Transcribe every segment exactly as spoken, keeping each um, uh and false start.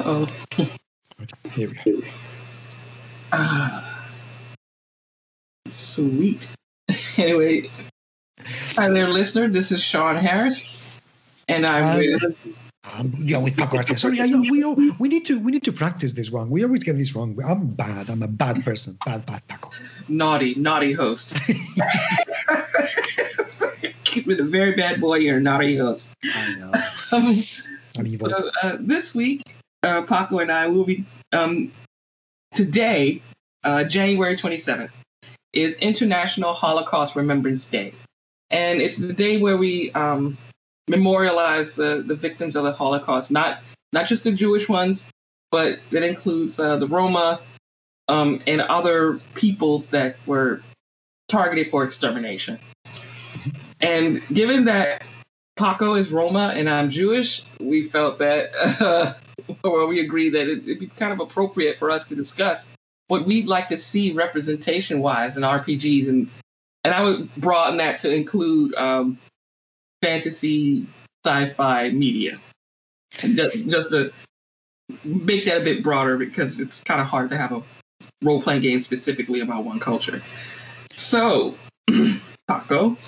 Uh-oh. Okay, here we go. Ah, sweet. Anyway, hi there, listener. This is Sean Harris, and I'm And, with... um, yeah, with Paco Garcia. Sorry, I, we all, we need to we need to practice this one. We always get this wrong. I'm bad. I'm a bad person. Bad, bad Paco. Naughty, naughty host. Keep it a very bad boy. You're a naughty host. I know. Um, I'm evil. so, uh, this week, uh, Paco and I will be um, today, uh, January twenty-seventh, is International Holocaust Remembrance Day. And it's the day where we um, memorialize the, the victims of the Holocaust, not not just the Jewish ones, but that includes uh, the Roma um, and other peoples that were targeted for extermination. And given that Paco is Roma and I'm Jewish, we felt that, uh, or we agreed that it, it'd be kind of appropriate for us to discuss what we'd like to see representation-wise in R P Gs, and and I would broaden that to include um, fantasy, sci-fi media, just, just to make that a bit broader because it's kind of hard to have a role-playing game specifically about one culture. So, Paco,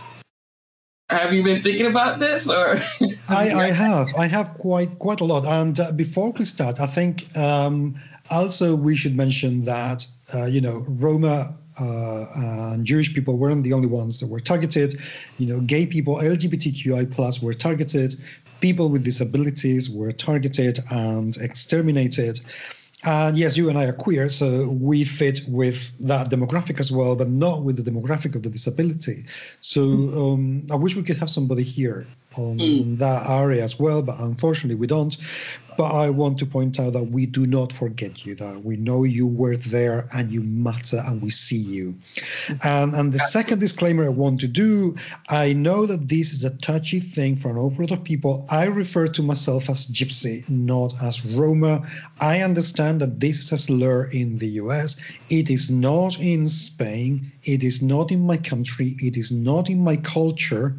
have you been thinking about this, or? I, I have. I have quite quite a lot. And uh, before we start, I think um, also we should mention that uh, you know Roma uh, and Jewish people weren't the only ones that were targeted. You know, gay people, L G B T Q I plus were targeted. People with disabilities were targeted and exterminated. And yes, you and I are queer, so we fit with that demographic as well, but not with the demographic of the disability. So um, I wish we could have somebody here on, Mm. on that area as well, but unfortunately we don't. But I want to point out that we do not forget you, that we know you were there and you matter and we see you. And, and the second disclaimer I want to do, I know that this is a touchy thing for an awful lot of people. I refer to myself as Gypsy, not as Roma. I understand that this is a slur in the U S. It is not in Spain. It is not in my country. It is not in my culture.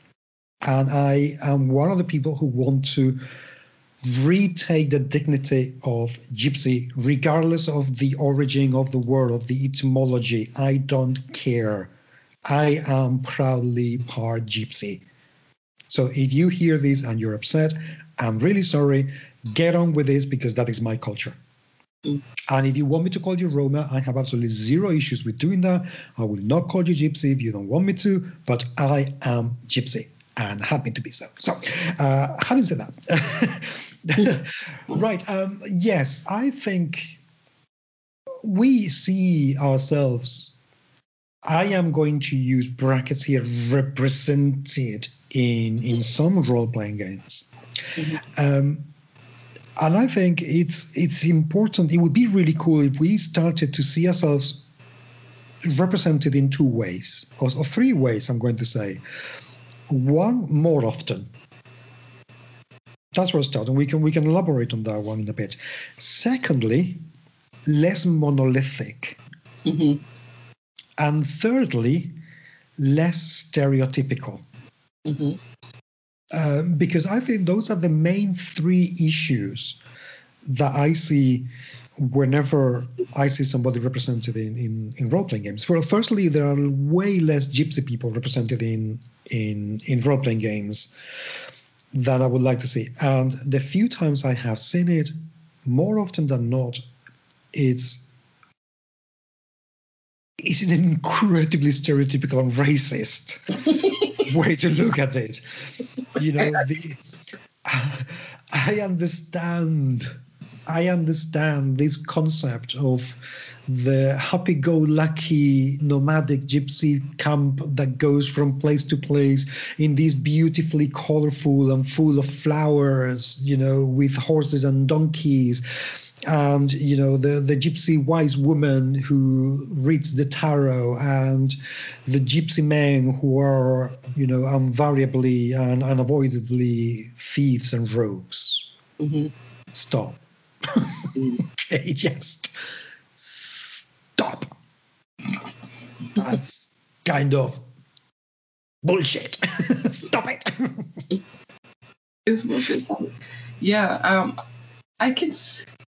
And I am one of the people who want to retake the dignity of Gypsy, regardless of the origin of the word, of the etymology. I don't care. I am proudly part Gypsy. So if you hear this and you're upset, I'm really sorry. Get on with this because that is my culture. Mm. And if you want me to call you Roma, I have absolutely zero issues with doing that. I will not call you Gypsy if you don't want me to, but I am Gypsy and happy to be so. So uh, having said that, right, um, yes, I think we see ourselves, I am going to use brackets here, represented in, in some role-playing games. Mhm. Um, and I think it's it's important, it would be really cool if we started to see ourselves represented in two ways, or, or three ways, I'm going to say. One, more often. That's where I start, and we can we can elaborate on that one in a bit. Secondly, less monolithic. Mm-hmm. And thirdly, less stereotypical. Mm-hmm. Uh, because I think those are the main three issues that I see whenever I see somebody represented in, in, in role-playing games. Well, firstly, there are way less Gypsy people represented in, in, in role-playing games than I would like to see. And the few times I have seen it, more often than not, it's it's an incredibly stereotypical and racist way to look at it. You know, the I understand I understand this concept of the happy-go-lucky nomadic gypsy camp that goes from place to place in these beautifully colorful and full of flowers, you know, with horses and donkeys. And, you know, the, the gypsy wise woman who reads the tarot, and the gypsy men who are, you know, invariably and unavoidably thieves and rogues. Mm-hmm. Stop. Okay, just stop. That's kind of bullshit. Stop it. It's bullshit. Yeah, um, I can.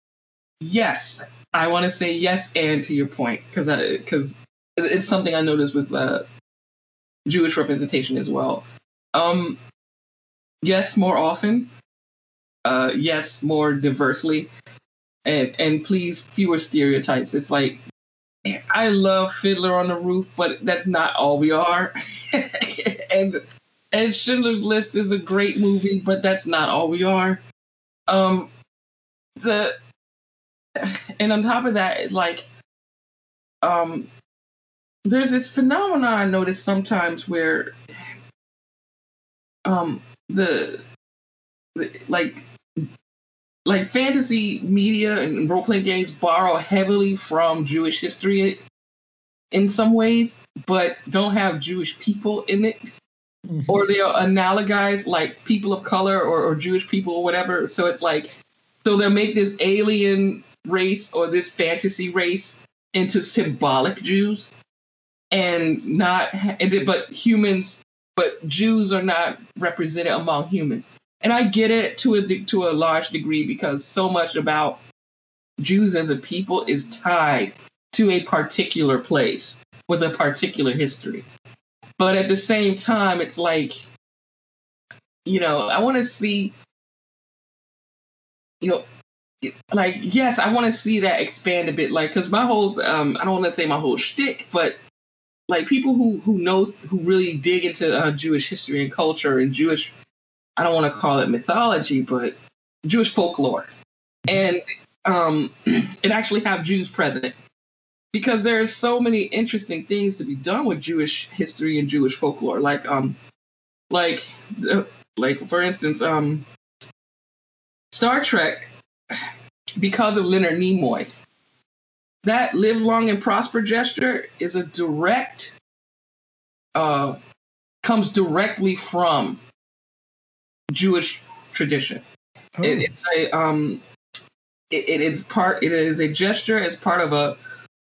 yes, I want to say yes and to your point, because because it's something I noticed with uh, Jewish representation as well. Um, yes, more often. Uh, yes, more diversely, and and please fewer stereotypes. It's like I love Fiddler on the Roof, but that's not all we are. and and Schindler's List is a great movie, but that's not all we are. Um, the and on top of that, it's like um, there's this phenomenon I notice sometimes where um the, the like like fantasy media and role playing games borrow heavily from Jewish history in some ways, but don't have Jewish people in it. Mm-hmm. Or they'll analogize like people of color or, or Jewish people or whatever. So it's like, so they'll make this alien race or this fantasy race into symbolic Jews and not, and, but humans, but Jews are not represented among humans. And I get it to a, to a large degree because so much about Jews as a people is tied to a particular place with a particular history. But at the same time, it's like, you know, I want to see, you know, like, yes, I want to see that expand a bit. Like, because my whole, um, I don't want to say my whole shtick, but like people who, who know, who really dig into uh, Jewish history and culture and Jewish, I don't want to call it mythology, but Jewish folklore. And um, it actually have Jews present. Because there's so many interesting things to be done with Jewish history and Jewish folklore, like um, like uh, like for instance, um, Star Trek, because of Leonard Nimoy, that "Live Long and Prosper" gesture is a direct, uh, comes directly from Jewish tradition. Oh. It, it's a um, it, it is part. It is a gesture as part of a.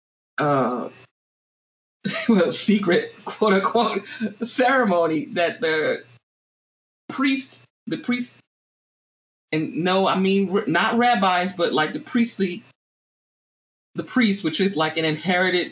Uh, well, secret, quote unquote, ceremony that the priest, the priest, and no, I mean, not rabbis, but like the priestly, the priest, which is like an inherited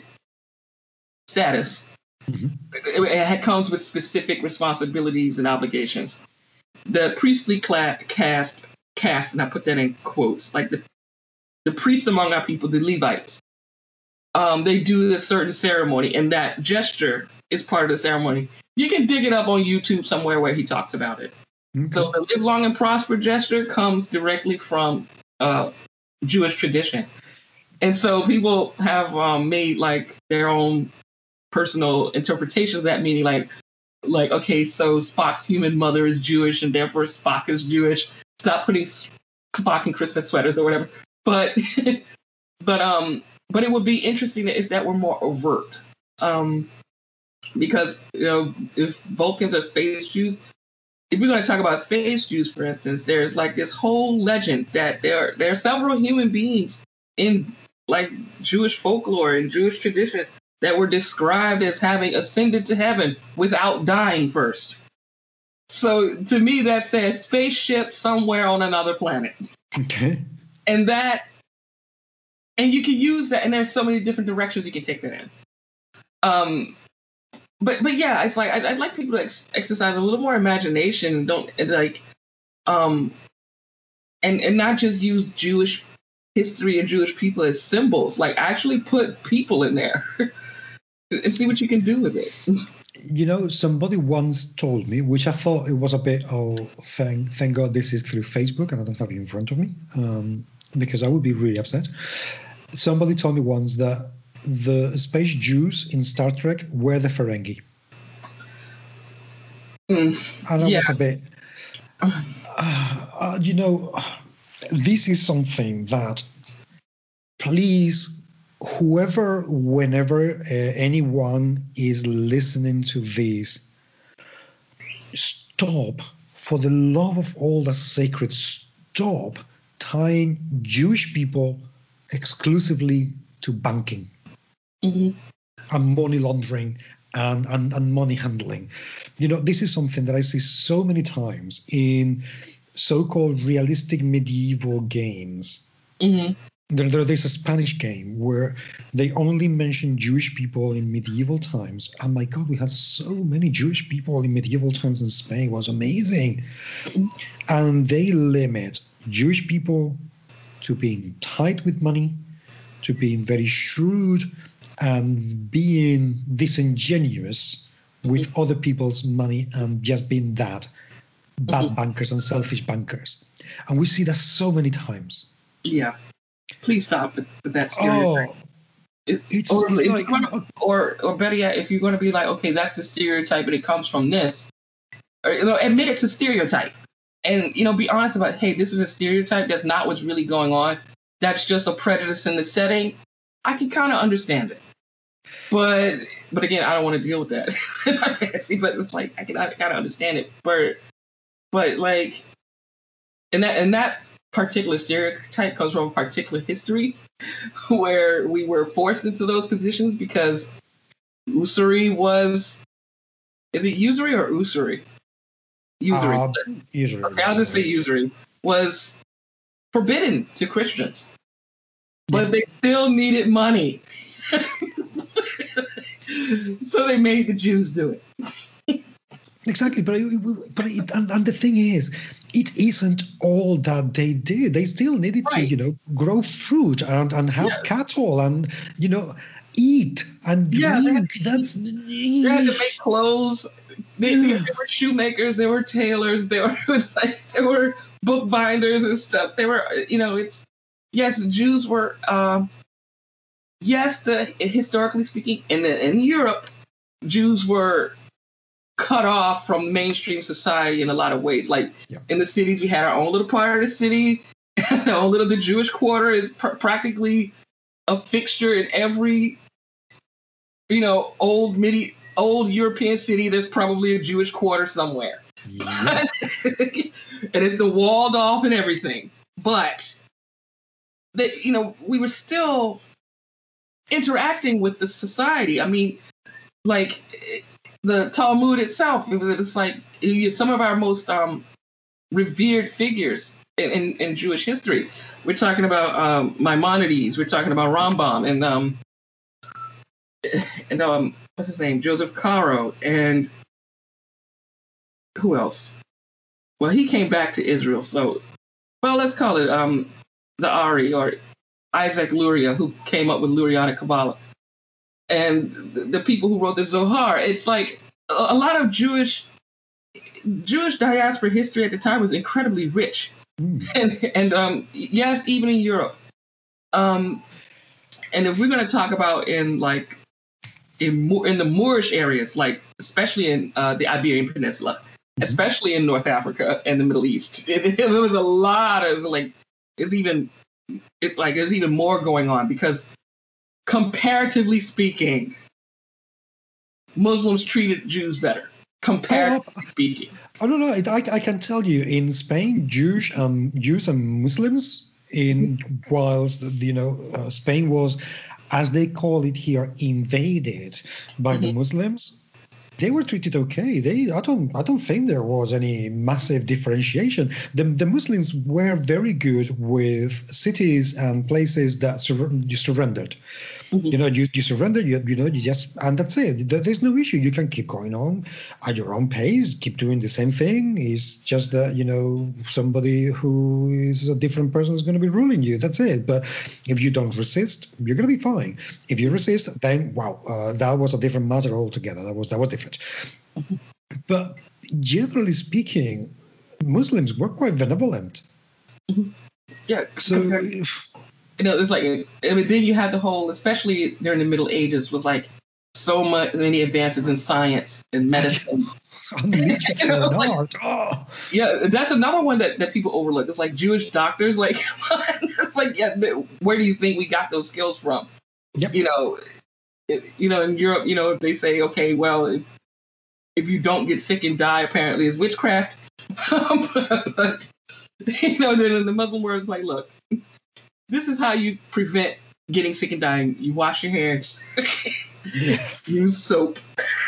status. Mm-hmm. It, it comes with specific responsibilities and obligations. The priestly class, caste, caste, and I put that in quotes, like the, the priests among our people, the Levites. Um, they do a certain ceremony, and that gesture is part of the ceremony. You can dig it up on YouTube somewhere where he talks about it. Okay. So the "Live Long and Prosper" gesture comes directly from uh, Jewish tradition. And so people have um, made like their own personal interpretation of that, meaning like, like, okay, so Spock's human mother is Jewish, and therefore Spock is Jewish. Stop putting Spock in Christmas sweaters or whatever. But, but, um, But it would be interesting if that were more overt, um, because you know if Vulcans are space Jews, if we're going to talk about space Jews, for instance, there's like this whole legend that there are, there are several human beings in like Jewish folklore and Jewish tradition that were described as having ascended to heaven without dying first. So to me, that says spaceship somewhere on another planet. Okay, and that. And you can use that, and there's so many different directions you can take that in. Um, but but yeah, it's like I'd, I'd like people to ex- exercise a little more imagination, and don't and like, um, and and not just use Jewish history and Jewish people as symbols. Like actually put people in there, and see what you can do with it. You know, somebody once told me, which I thought it was a bit, oh, thank thank God this is through Facebook, and I don't have it in front of me, um, because I would be really upset. Somebody told me once that the space Jews in Star Trek were the Ferengi. Mm, and I yeah. was a bit, uh, uh, you know, this is something that, please, whoever, whenever uh, anyone is listening to this, stop, for the love of all that's sacred, stop tying Jewish people exclusively to banking mm-hmm. and money laundering and, and, and money handling. You know, this is something that I see so many times in so-called realistic medieval games. Mm-hmm. There, there, there's a Spanish game where they only mention Jewish people in medieval times. And my God, we had so many Jewish people in medieval times in Spain. It was amazing. And they limit Jewish people to being tight with money, to being very shrewd, and being disingenuous with other people's money and just being that bad mm-hmm. bankers and selfish bankers. And we see that so many times. Yeah. Please stop with, with that stereotype. Oh, it, it's, or, it's like, gonna, or, or better yet, if you're going to be like, okay, that's the stereotype and it comes from this, or, you know, admit it's a stereotype. And, you know, be honest about, hey, this is a stereotype. That's not what's really going on. That's just a prejudice in the setting. I can kind of understand it. But, but again, I don't want to deal with that. But it's like, I can I kind of understand it. But, but like, and that, and that, particular stereotype comes from a particular history where we were forced into those positions because usury was, is it usury or usury? Usury. Uh, usury. Okay, I'll just say usury was forbidden to Christians, but yeah. They still needed money. So they made the Jews do it. Exactly, but but it, and, and the thing is, it isn't all that they did. They still needed right. to, you know, grow fruit and, and have yeah. cattle and, you know, eat and yeah, drink. They had, That's they had to make clothes. They, yeah. they were shoemakers. They were tailors. They were like they were bookbinders and stuff. They were, you know, it's yes, Jews were. Um, yes, the historically speaking, in in Europe, Jews were cut off from mainstream society in a lot of ways. Like yeah. in the cities, we had our own little part of the city. Our own little, the Jewish quarter is pr- practically a fixture in every, you know, old midi, old European city. There's probably a Jewish quarter somewhere. Yeah. And it's the walled off and everything. But, they, you know, we were still interacting with the society. I mean, like, the Talmud itself, it was, it's like some of our most um, revered figures in, in, in Jewish history. We're talking about um, Maimonides. We're talking about Rambam and um, and um, what's his name, Joseph Caro, and who else? Well, he came back to Israel, so well, let's call it um, the Ari or Isaac Luria, who came up with Lurianic Kabbalah. And the, the people who wrote the Zohar, it's like a, a lot of Jewish Jewish diaspora history at the time was incredibly rich, mm. and and um, yes, even in Europe. Um, and if we're going to talk about in like in in the Moorish areas, like especially in uh, the Iberian Peninsula, mm-hmm. especially in North Africa and the Middle East, it, it, there was a lot of like it's even it's like there's even more going on because. Comparatively speaking, Muslims treated Jews better. Comparatively oh, speaking, I don't know. I, I can tell you, in Spain, Jews, um, Jews and Muslims, in whilst you know uh, Spain was, as they call it here, invaded by mm-hmm. the Muslims. They were treated okay. They, I don't, I don't think there was any massive differentiation. The the Muslims were very good with cities and places that sur- you surrendered. Mm-hmm. You know, you, you surrender. You you know, you just and that's it. There's no issue. You can keep going on at your own pace. Keep doing the same thing. It's just that you know somebody who is a different person is going to be ruling you. That's it. But if you don't resist, you're going to be fine. If you resist, then wow, uh, that was a different matter altogether. That was that was different. But generally speaking, Muslims were quite benevolent. Mm-hmm. Yeah. So, you know, it's like, I mean, then you had the whole, especially during the Middle Ages, was like so much, many advances in science and medicine. And literature you know, and like, art. Oh. Yeah, that's another one that, that people overlook. It's like Jewish doctors, like, it's like, yeah, where do you think we got those skills from? Yep. You know, it, you know, in Europe, you know, they say, okay, well, if, if you don't get sick and die, apparently it's witchcraft. but, but, you know, then in the Muslim world, it's like, look, this is how you prevent getting sick and dying. You wash your hands. Yeah. Use soap.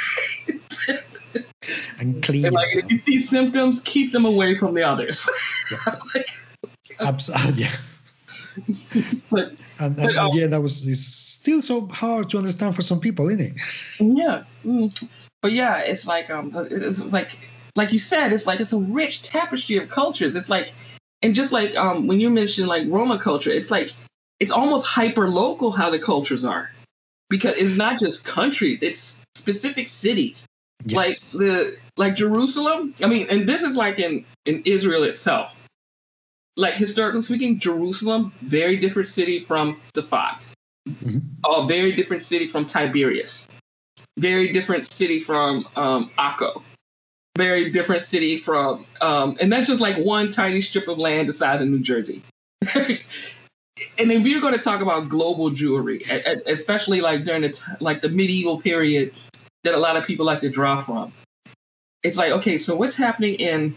And clean and like, yourself. if you see symptoms, keep them away from the others. Yeah. Like, Absolutely. Yeah. but and, and, but, and um, yeah, that was it's still so hard to understand for some people, isn't it? yeah, mm. But yeah, it's like um, it's like like you said, it's like it's a rich tapestry of cultures. It's like, and just like um, when you mentioned like Roma culture, it's like it's almost hyper local how the cultures are, because it's not just countries; it's specific cities. Yes. Like the like Jerusalem. I mean, and this is like in in Israel itself. Like historically speaking, Jerusalem, very different city from Safat. Mm-hmm. A very different city from Tiberias. Very different city from um, Akko. Very different city from, um, and that's just like one tiny strip of land the size of New Jersey. And if you're going to talk about global Jewry, especially like during the t- like the medieval period that a lot of people like to draw from, it's like, okay, so what's happening in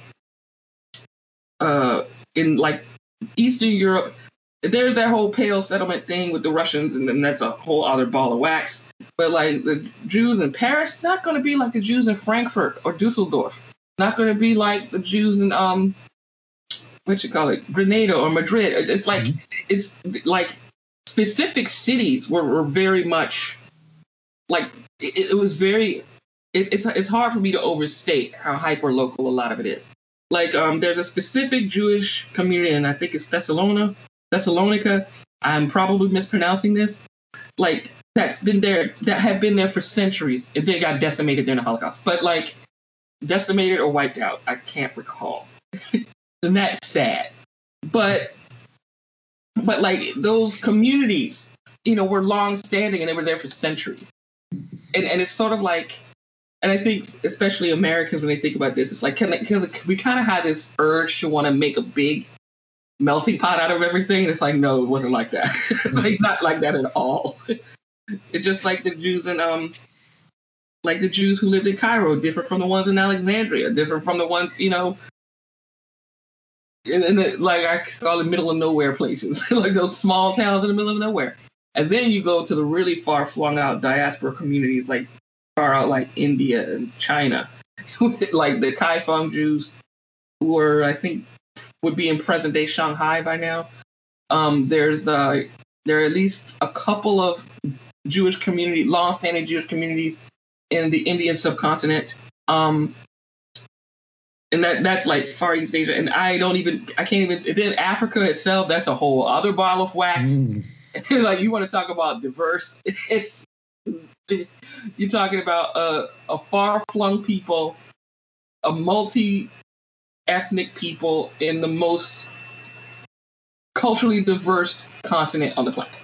uh, in like Eastern Europe? There's that whole Pale settlement thing with the Russians, and then that's a whole other ball of wax. But like the Jews in Paris, not going to be like the Jews in Frankfurt or Dusseldorf. Not going to be like the Jews in um, what you call it, Grenada or Madrid. It's like mm-hmm. it's like specific cities were, were very much like it, it was very. It, it's it's hard for me to overstate how hyper local a lot of it is. Like um, there's a specific Jewish community, and I think it's Thessalonica. Thessalonica. I'm probably mispronouncing this. Like that's been there, that have been there for centuries. They got decimated during the Holocaust, but like decimated or wiped out, I can't recall. And that's sad. But but like those communities, you know, were long standing and they were there for centuries. And and it's sort of like, and I think especially Americans when they think about this, it's like because we kind of had this urge to want to make a big melting pot out of everything. It's like, no, it wasn't like that. Like not like that at all. It's just like the Jews in um like the Jews who lived in Cairo, different from the ones in Alexandria, different from the ones, you know, in, in the, like I call it middle of nowhere places, like those small towns in the middle of nowhere. And then you go to the really far flung out diaspora communities, like far out like India and China, like the Kaifeng Jews, who are, I think, would be in present day Shanghai by now. Um, there's the there are at least a couple of Jewish community, long-standing Jewish communities in the Indian subcontinent. Um, and that that's like Far East Asia. And I don't even, I can't even, then Africa itself, that's a whole other bottle of wax. Mm. Like you want to talk about diverse, it's, you're talking about a, a far-flung people, a multi-ethnic people in the most culturally diverse continent on the planet.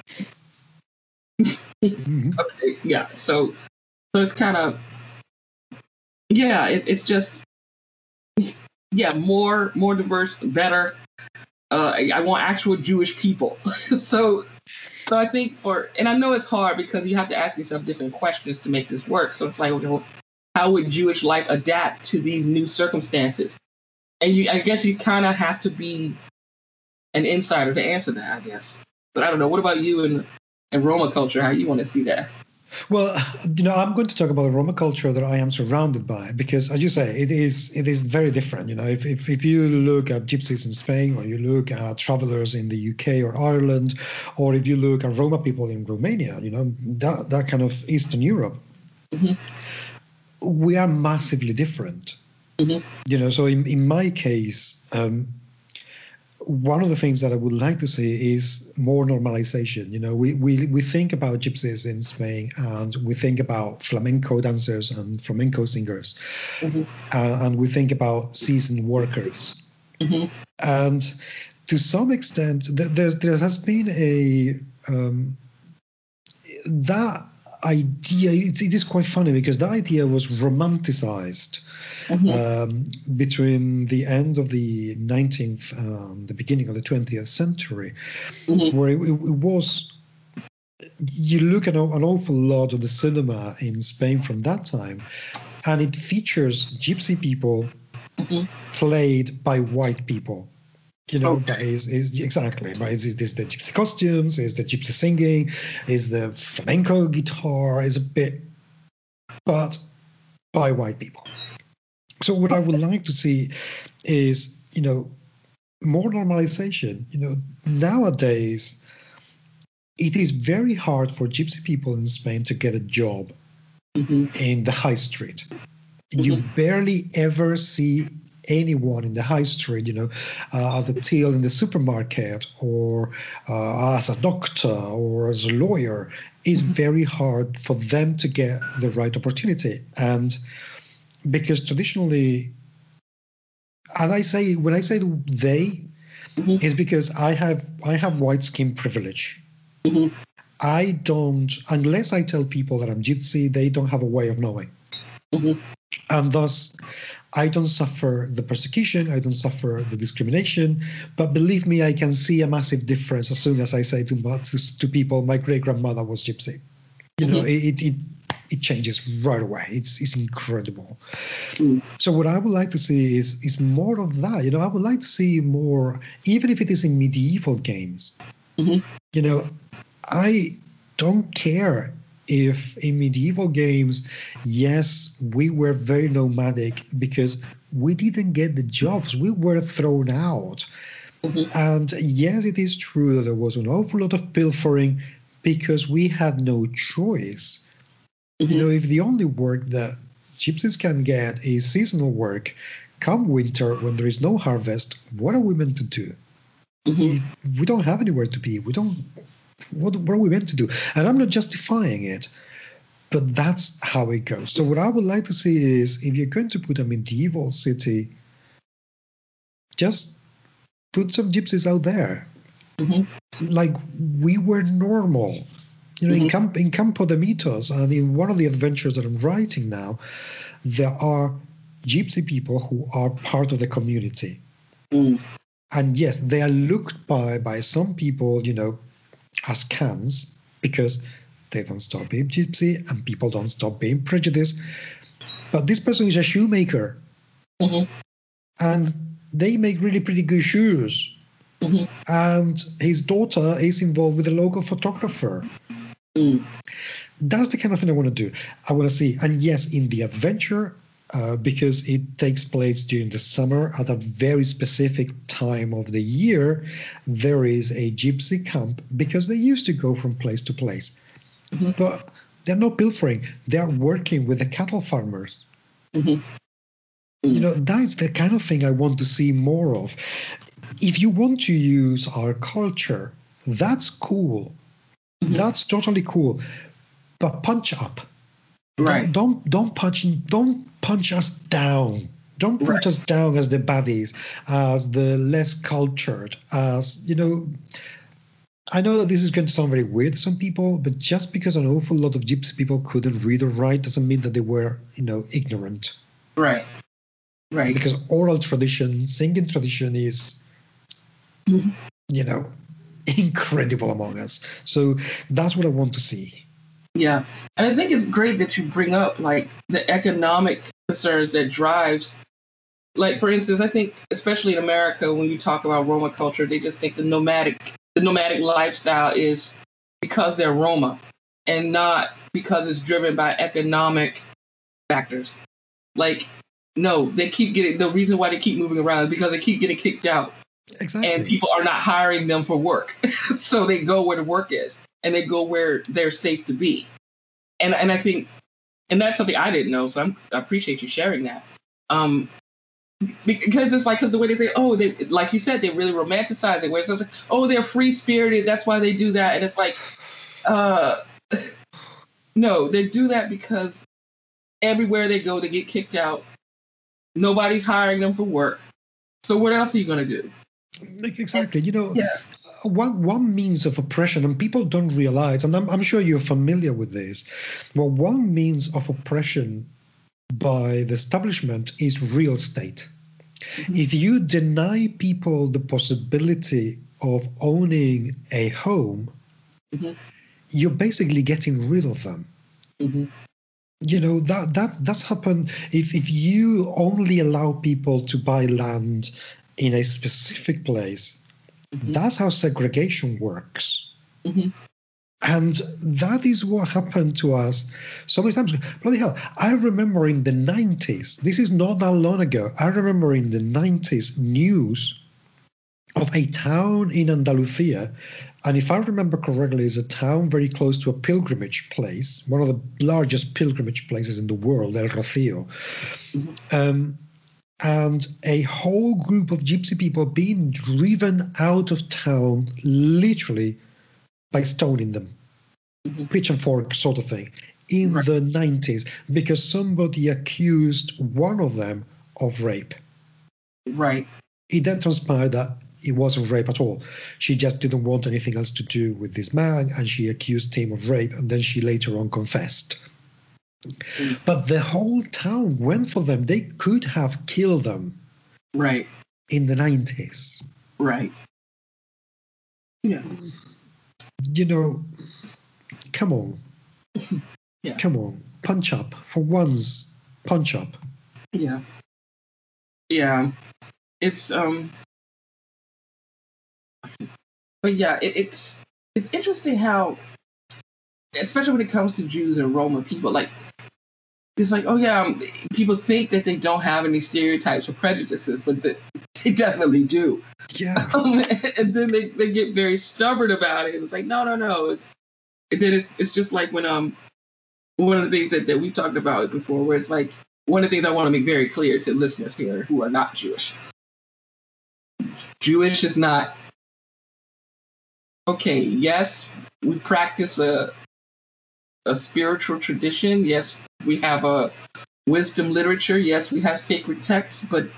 Mm-hmm. Okay, yeah, so so it's kind of yeah, it, it's just yeah, more more diverse, better. Uh, I, I want actual Jewish people. so so I think for, and I know it's hard because you have to ask yourself different questions to make this work. So it's like, okay, well, how would Jewish life adapt to these new circumstances? And you, I guess you kind of have to be an insider to answer that, I guess. But I don't know. What about you and and Roma culture? How you want to see that? Well, you know, I'm going to talk about Roma culture that I am surrounded by because, as you say, it is it is very different. You know, if if, if you look at gypsies in Spain, or you look at travelers in the U K or Ireland, or if you look at Roma people in Romania, you know, that that kind of Eastern Europe, mm-hmm. we are massively different. Mm-hmm. You know, so in in my case. Um, One of the things that I would like to see is more normalization. You know, we, we, we think about gypsies in Spain and we think about flamenco dancers and flamenco singers. Mm-hmm. uh, and we think about seasoned workers. Mm-hmm. And to some extent, th- there's, there has been a, um, that idea, it, it is quite funny because that idea was romanticized mm-hmm. um, between the end of the nineteenth and the beginning of the twentieth century, mm-hmm. where it, it was, you look at an awful lot of the cinema in Spain from that time, and it features gypsy people mm-hmm. played by white people. You know, okay. but is is exactly, but is, is the gypsy costumes, is the gypsy singing, is the flamenco guitar, is a bit, but by white people. So what I would like to see is, you know, more normalization. You know, nowadays it is very hard for gypsy people in Spain to get a job mm-hmm. in the high street. Mm-hmm. You barely ever see anyone in the high street, you know, uh, at the till in the supermarket, or uh, as a doctor or as a lawyer. It's mm-hmm. very hard for them to get the right opportunity. And because traditionally, and I say, when I say they, mm-hmm. is because I have I have white skin privilege. Mm-hmm. I don't, unless I tell people that I'm gypsy, they don't have a way of knowing. Mm-hmm. And thus, I don't suffer the persecution, I don't suffer the discrimination, but believe me, I can see a massive difference as soon as I say to, to, to people, my great-grandmother was gypsy. You know, mm-hmm. it, it it changes right away. It's it's incredible. Mm. So what I would like to see is is more of that. You know, I would like to see more, even if it is in medieval games. Mm-hmm. You know, I don't care if in medieval games, yes, we were very nomadic because we didn't get the jobs. We were thrown out. Mm-hmm. And yes, it is true that there was an awful lot of pilfering because we had no choice. Mm-hmm. You know, if the only work that gypsies can get is seasonal work, come winter when there is no harvest, what are we meant to do? Mm-hmm. We don't have anywhere to be. We don't. What, what are we meant to do? And I'm not justifying it, but that's how it goes. So what I would like to see is, if you're going to put a medieval city, just put some gypsies out there. Mm-hmm. Like we were normal. You know, mm-hmm. in, Camp, in Campo de Mitos, and in one of the adventures that I'm writing now, there are gypsy people who are part of the community. Mm. And yes, they are looked by by some people, you know, as cans, because they don't stop being gypsy and people don't stop being prejudiced. But this person is a shoemaker. Mm-hmm. And they make really pretty good shoes. Mm-hmm. And his daughter is involved with a local photographer. Mm. That's the kind of thing I want to do. I want to see. And yes, in the adventure, uh, because it takes place during the summer at a very specific time of the year, there is a gypsy camp because they used to go from place to place. Mm-hmm. But they're not pilfering. They're working with the cattle farmers. Mm-hmm. Mm-hmm. You know, that's the kind of thing I want to see more of. If you want to use our culture, that's cool. Mm-hmm. That's totally cool. But punch up. Right. Don't, don't don't punch don't punch us down. Don't put right. us down as the baddies, as the less cultured, as, you know, I know that this is going to sound very weird to some people, but just because an awful lot of gypsy people couldn't read or write doesn't mean that they were, you know, ignorant. Right. Right. Because oral tradition, singing tradition is, mm-hmm. you know, incredible among us. So that's what I want to see. Yeah. And I think it's great that you bring up, like, the economic concerns that drives, like, for instance, I think, especially in America, when you talk about Roma culture, they just think the nomadic, the nomadic lifestyle is because they're Roma and not because it's driven by economic factors. Like, no, they keep getting, the reason why they keep moving around is because they keep getting kicked out. Exactly. And people are not hiring them for work. So they go where the work is. And they go where they're safe to be. And and I think, and that's something I didn't know, so I'm, I appreciate you sharing that. Um, because it's like, because the way they say, oh, they, like you said, they really romanticize it, where it's just like, oh, they're free-spirited, that's why they do that. And it's like, uh, no, they do that because everywhere they go, they get kicked out. Nobody's hiring them for work. So what else are you going to do? Exactly. You know, yeah. One one means of oppression, and people don't realize, and I'm, I'm sure you're familiar with this, well, one means of oppression by the establishment is real estate. Mm-hmm. If you deny people the possibility of owning a home, mm-hmm. you're basically getting rid of them. Mm-hmm. You know, that that that's happened. If if you only allow people to buy land in a specific place, mm-hmm. that's how segregation works. Mm-hmm. And that is what happened to us so many times. Bloody hell, I remember in the nineties, this is not that long ago, I remember in the nineties news of a town in Andalusia. And if I remember correctly, it's a town very close to a pilgrimage place, one of the largest pilgrimage places in the world, El Rocío. Mm-hmm. Um, and a whole group of gypsy people being driven out of town, literally by stoning them, mm-hmm. pitch and fork sort of thing, in right. the nineties, because somebody accused one of them of rape. Right. It then transpired that it wasn't rape at all. She just didn't want anything else to do with this man, and she accused him of rape, and then she later on confessed. Mm. But the whole town went for them. They could have killed them. Right. In the nineties. Right. Yeah. You know, come on. Yeah. Come on. Punch up. For once, punch up. Yeah. Yeah. It's, um... But yeah, it, it's it's interesting how, especially when it comes to Jews and Roma people, like, it's like, oh yeah, um, people think that they don't have any stereotypes or prejudices, but that they definitely do. Yeah. Um, and then they, they get very stubborn about it. It's like, no, no, no. It's and then it's it's just like when um one of the things that, that we talked about before, where it's like one of the things I want to make very clear to listeners here who are not Jewish. Jewish is not. Okay, yes, we practice a a spiritual tradition. Yes, we have a wisdom literature. Yes, we have sacred texts, but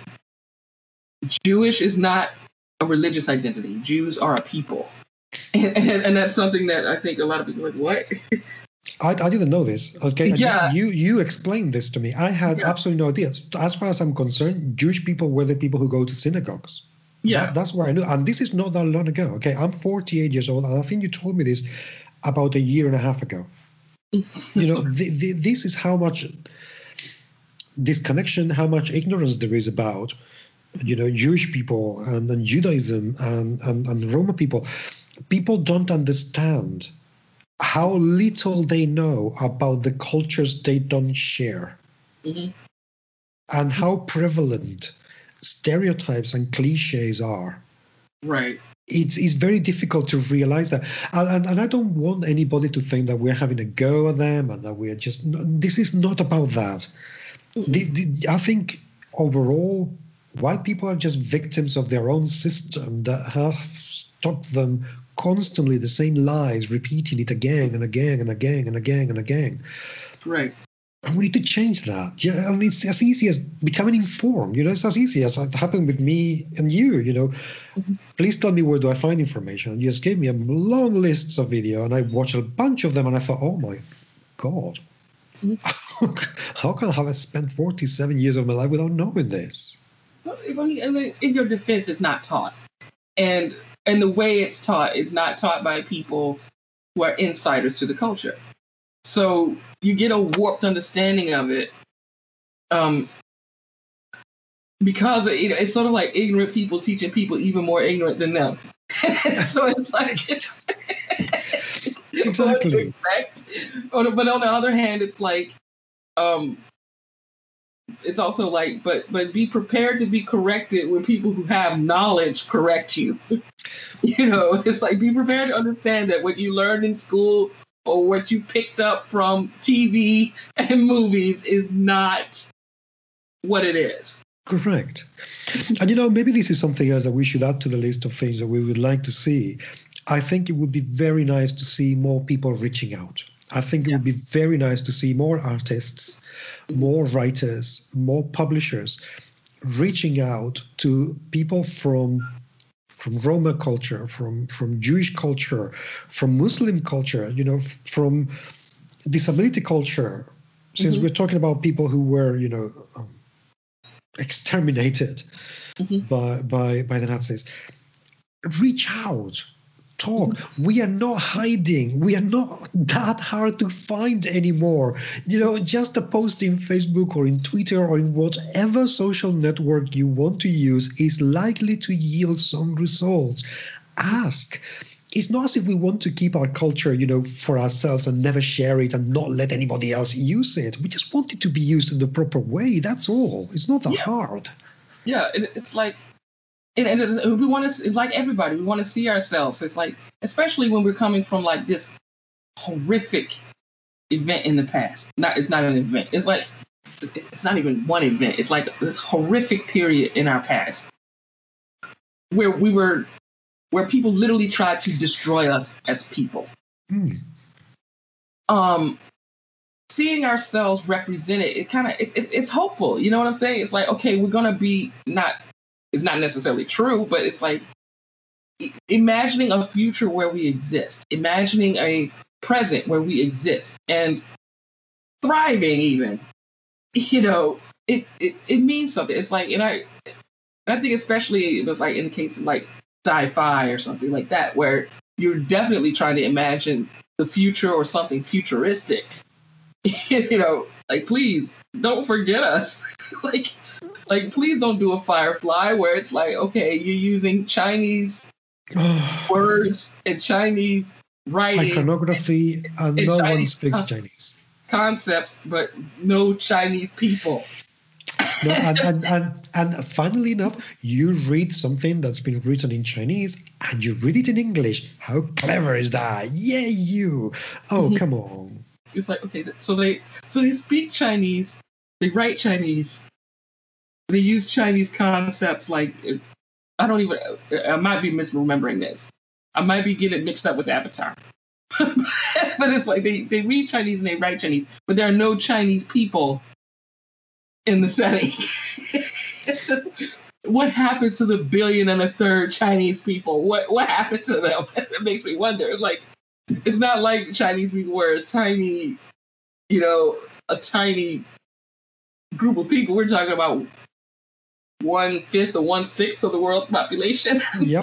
Jewish is not a religious identity. Jews are a people. And, and, and that's something that I think a lot of people are like, what? I, I didn't know this. Okay, yeah. You you explained this to me. I had yeah. absolutely no idea. As far as I'm concerned, Jewish people were the people who go to synagogues. Yeah, that, that's what I knew, and this is not that long ago. Okay, I'm forty-eight years old, and I think you told me this about a year and a half ago. You know, the, the, this is how much disconnection, how much ignorance there is about, you know, Jewish people and, and Judaism and, and and Roma people. People don't understand how little they know about the cultures they don't share, mm-hmm. and how prevalent stereotypes and cliches are. Right. It's it's very difficult to realize that, and, and, and I don't want anybody to think that we're having a go at them and that we're just. This is not about that. Mm-hmm. The, the, I think overall, white people are just victims of their own system that have taught them constantly the same lies, repeating it again and again and again and again and again. Right. And we need to change that. Yeah, and it's as easy as becoming informed. You know, it's as easy as it happened with me and you. You know, mm-hmm. Please tell me where do I find information. And you just gave me a long lists of video, and I watched a bunch of them, and I thought, oh my God, mm-hmm. How can I have spent forty-seven years of my life without knowing this? Well, in your defense, it's not taught, and and the way it's taught, it's not taught by people who are insiders to the culture. So you get a warped understanding of it, um, because it, it's sort of like ignorant people teaching people even more ignorant than them. So it's like exactly. But on the other hand, it's like um, it's also like, but but be prepared to be corrected when people who have knowledge correct you. You know, it's like be prepared to understand that what you learned in school or what you picked up from T V and movies is not what it is. Correct. And, you know, maybe this is something else that we should add to the list of things that we would like to see. I think it would be very nice to see more people reaching out. I think it yeah. would be very nice to see more artists, more writers, more publishers reaching out to people from from Roma culture, from, from Jewish culture, from Muslim culture, you know, from disability culture, since mm-hmm. we're talking about people who were, you know, um, exterminated mm-hmm. by, by, by the Nazis. Reach out. Talk. Mm-hmm. We are not hiding. We are not that hard to find anymore. You know, just a post in Facebook or in Twitter or in whatever social network you want to use is likely to yield some results. Ask. It's not as if we want to keep our culture, you know, for ourselves and never share it and not let anybody else use it. We just want it to be used in the proper way. That's all. It's not that yeah. hard. Yeah, it's like, and, and we want to, it's like everybody, we want to see ourselves. It's like, especially when we're coming from like this horrific event in the past. Not, it's not an event. It's like, it's not even one event. It's like this horrific period in our past where we were, where people literally tried to destroy us as people. Mm. Um, seeing ourselves represented, it kind of, it, it, it's hopeful. You know what I'm saying? It's like, okay, we're going to be not, it's not necessarily true, but it's like imagining a future where we exist, imagining a present where we exist and thriving even, you know, it, it, it means something. It's like, and I, I think especially it was like in the case of like sci-fi or something like that, where you're definitely trying to imagine the future or something futuristic, you know, like, please don't forget us. like, Like, please don't do a Firefly where it's like, okay, you're using Chinese words and Chinese writing. Iconography, and, and no Chinese one speaks con- Chinese. Concepts, but no Chinese people. No, and, and, and, and funnily enough, you read something that's been written in Chinese and you read it in English. How clever is that? Yeah, you. Oh, mm-hmm. Come on. It's like, okay, so they so they speak Chinese, they write Chinese. They use Chinese concepts like, I don't even, I might be misremembering this. I might be getting it mixed up with Avatar. But it's like they, they read Chinese and they write Chinese, but there are no Chinese people in the setting. It's just, what happened to the billion and a third Chinese people? What what happened to them? It makes me wonder. It's like, it's not like Chinese people were a tiny, you know, a tiny group of people. We're talking about one fifth or one sixth of the world's population. Yep.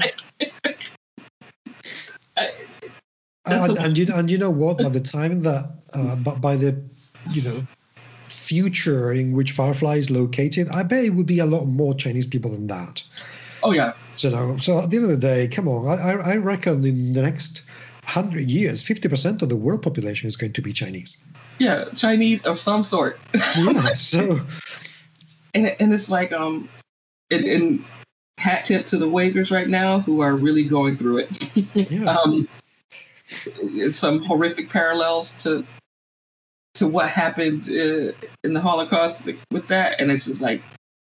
I, and, and you and you know what? By the time that, uh, but by the, you know, future in which Firefly is located, I bet it would be a lot more Chinese people than that. Oh yeah. So no. So at the end of the day, come on. I I reckon in the next hundred years, fifty percent of the world population is going to be Chinese. Yeah, Chinese of some sort. Yeah. So. And and it's like um. And, and hat tip to the Uyghurs right now who are really going through it. Yeah. um, some horrific parallels to to what happened uh, in the Holocaust with that, and it's just like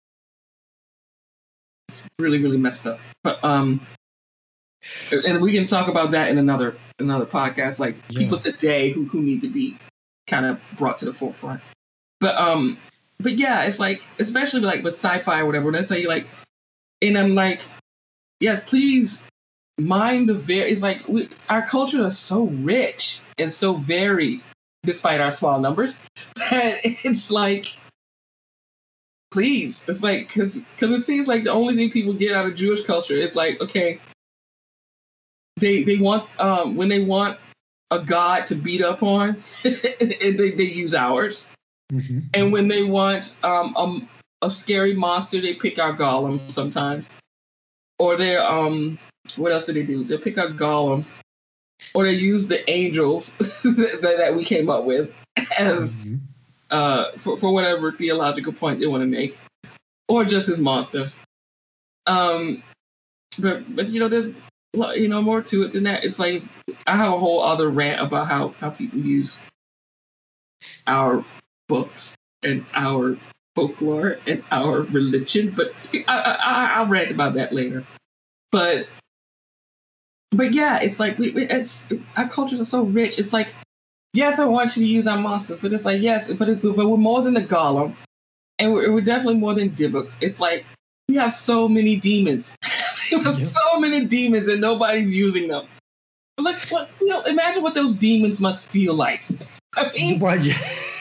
it's really really messed up. But um, and we can talk about that in another another podcast. Like yeah. People today who who need to be kind of brought to the forefront. But um. But yeah, it's like, especially like with sci-fi or whatever, when I say like, and I'm like, yes, please mind the very, it's like we, our culture is so rich and so varied, despite our small numbers, that it's like, please, it's like, because because it seems like the only thing people get out of Jewish culture is like, okay, they they want, um, when they want a god to beat up on, they, they use ours. Mm-hmm. And when they want um, a, a scary monster, they pick our Gollum sometimes. Or they um, what else do they do? They pick our Golems, or they use the angels that, that we came up with as mm-hmm. uh, for for whatever theological point they want to make, or just as monsters. Um, but but you know, there's you know more to it than that. It's like I have a whole other rant about how how people use our books and our folklore and our religion, but I, I, I'll rant about that later. But but yeah, it's like we, it's our cultures are so rich. It's like, yes, I want you to use our monsters, but it's like yes, but it, but we're more than the Golem, and we're, we're definitely more than Dybbuk. It's like we have so many demons. we have yeah. so many demons, and nobody's using them. Look, what, you know, imagine what those demons must feel like. I mean. Well, yeah.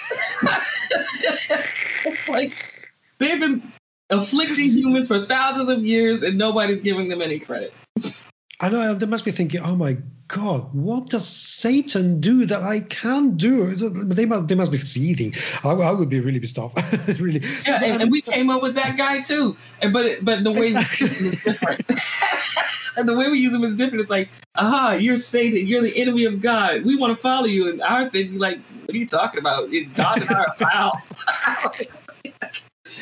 Like they've been afflicting humans for thousands of years and nobody's giving them any credit. I know they must be thinking, oh my God, what does Satan do that I can't do? They must they must be seething. I, I would be really pissed off. Really. Yeah, and, and we came up with that guy too. And but it, but the way exactly. we use him is different. And the way we use him is different. It's like, aha, you're Satan, you're the enemy of God. We want to follow you. And ours they'd be like, what are you talking about? God and our pals.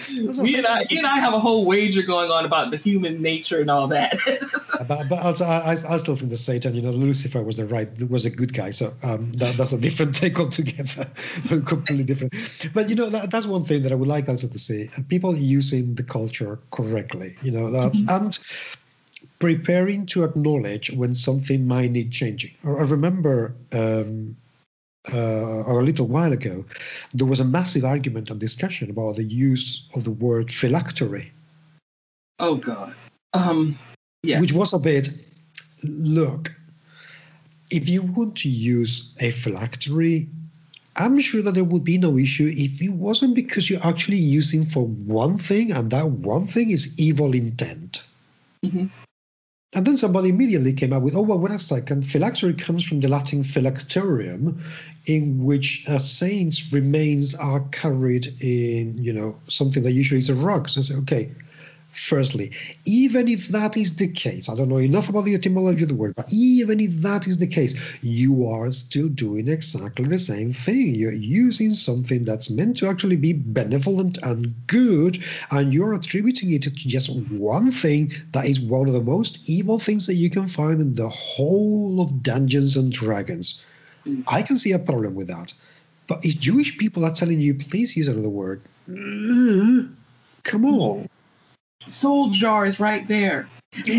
Me and I, he and I have a whole wager going on about the human nature and all that. but, but also, I, I still think the Satan, you know, Lucifer was the right, was a good guy. So um, that, that's a different take altogether, completely different. But you know, that, that's one thing that I would like also to see: people using the culture correctly, you know, uh, mm-hmm. and preparing to acknowledge when something might need changing. I remember. Um, Uh, or a little while ago, there was a massive argument and discussion about the use of the word phylactery. Oh God. Um, yes. Which was a bit, look, if you want to use a phylactery, I'm sure that there would be no issue if it wasn't because you're actually using for one thing, and that one thing is evil intent. Mm-hmm. And then somebody immediately came up with, oh, well, wait a second, phylactery comes from the Latin phylacterium, in which a saint's remains are carried in, you know, something that usually is a rug. So I say, okay, firstly, even if that is the case, I don't know enough about the etymology of the word, but even if that is the case, you are still doing exactly the same thing. You're using something that's meant to actually be benevolent and good, and you're attributing it to just one thing that is one of the most evil things that you can find in the whole of Dungeons and Dragons. I can see a problem with that. But if Jewish people are telling you, please use another word, come on. Soul jar is right there.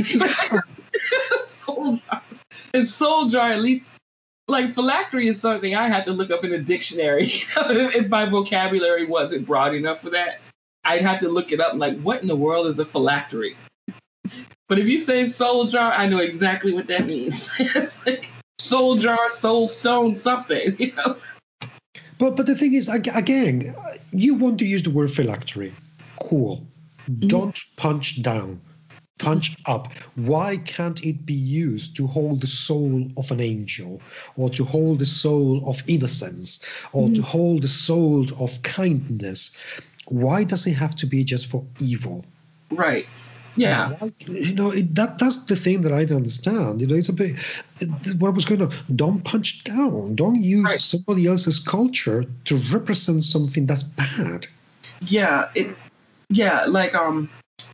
Soul jar. And soul jar, at least, like phylactery is something I had to look up in a dictionary. If my vocabulary wasn't broad enough for that, I'd have to look it up. Like, what in the world is a phylactery? But if you say soul jar, I know exactly what that means. It's like soul jar, soul stone, something, you know. But but the thing is, again, you want to use the word phylactery. Cool. Don't punch down, punch up. Why can't it be used to hold the soul of an angel, or to hold the soul of innocence, or mm-hmm. to hold the soul of kindness? Why does it have to be just for evil? Right. Yeah. Why, you know, it, that that's the thing that I don't understand. You know, it's a bit, it, what was going on? Don't punch down. Don't use right. somebody else's culture to represent something that's bad. Yeah. It. Yeah, like, um,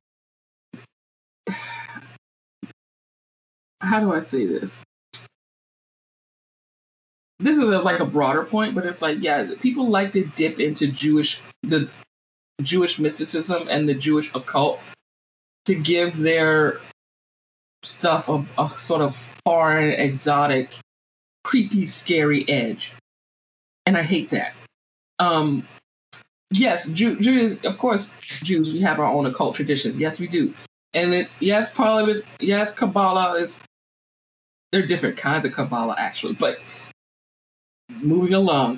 how do I say this? This is a, like a broader point, but it's like, yeah, people like to dip into Jewish, the Jewish mysticism and the Jewish occult to give their stuff a, a sort of foreign, exotic, creepy, scary edge. And I hate that. Um, yes, Jew, Jews, of course, Jews, we have our own occult traditions. Yes, we do. And it's, yes, Parliament, yes, Kabbalah is, there are different kinds of Kabbalah, actually. But moving along,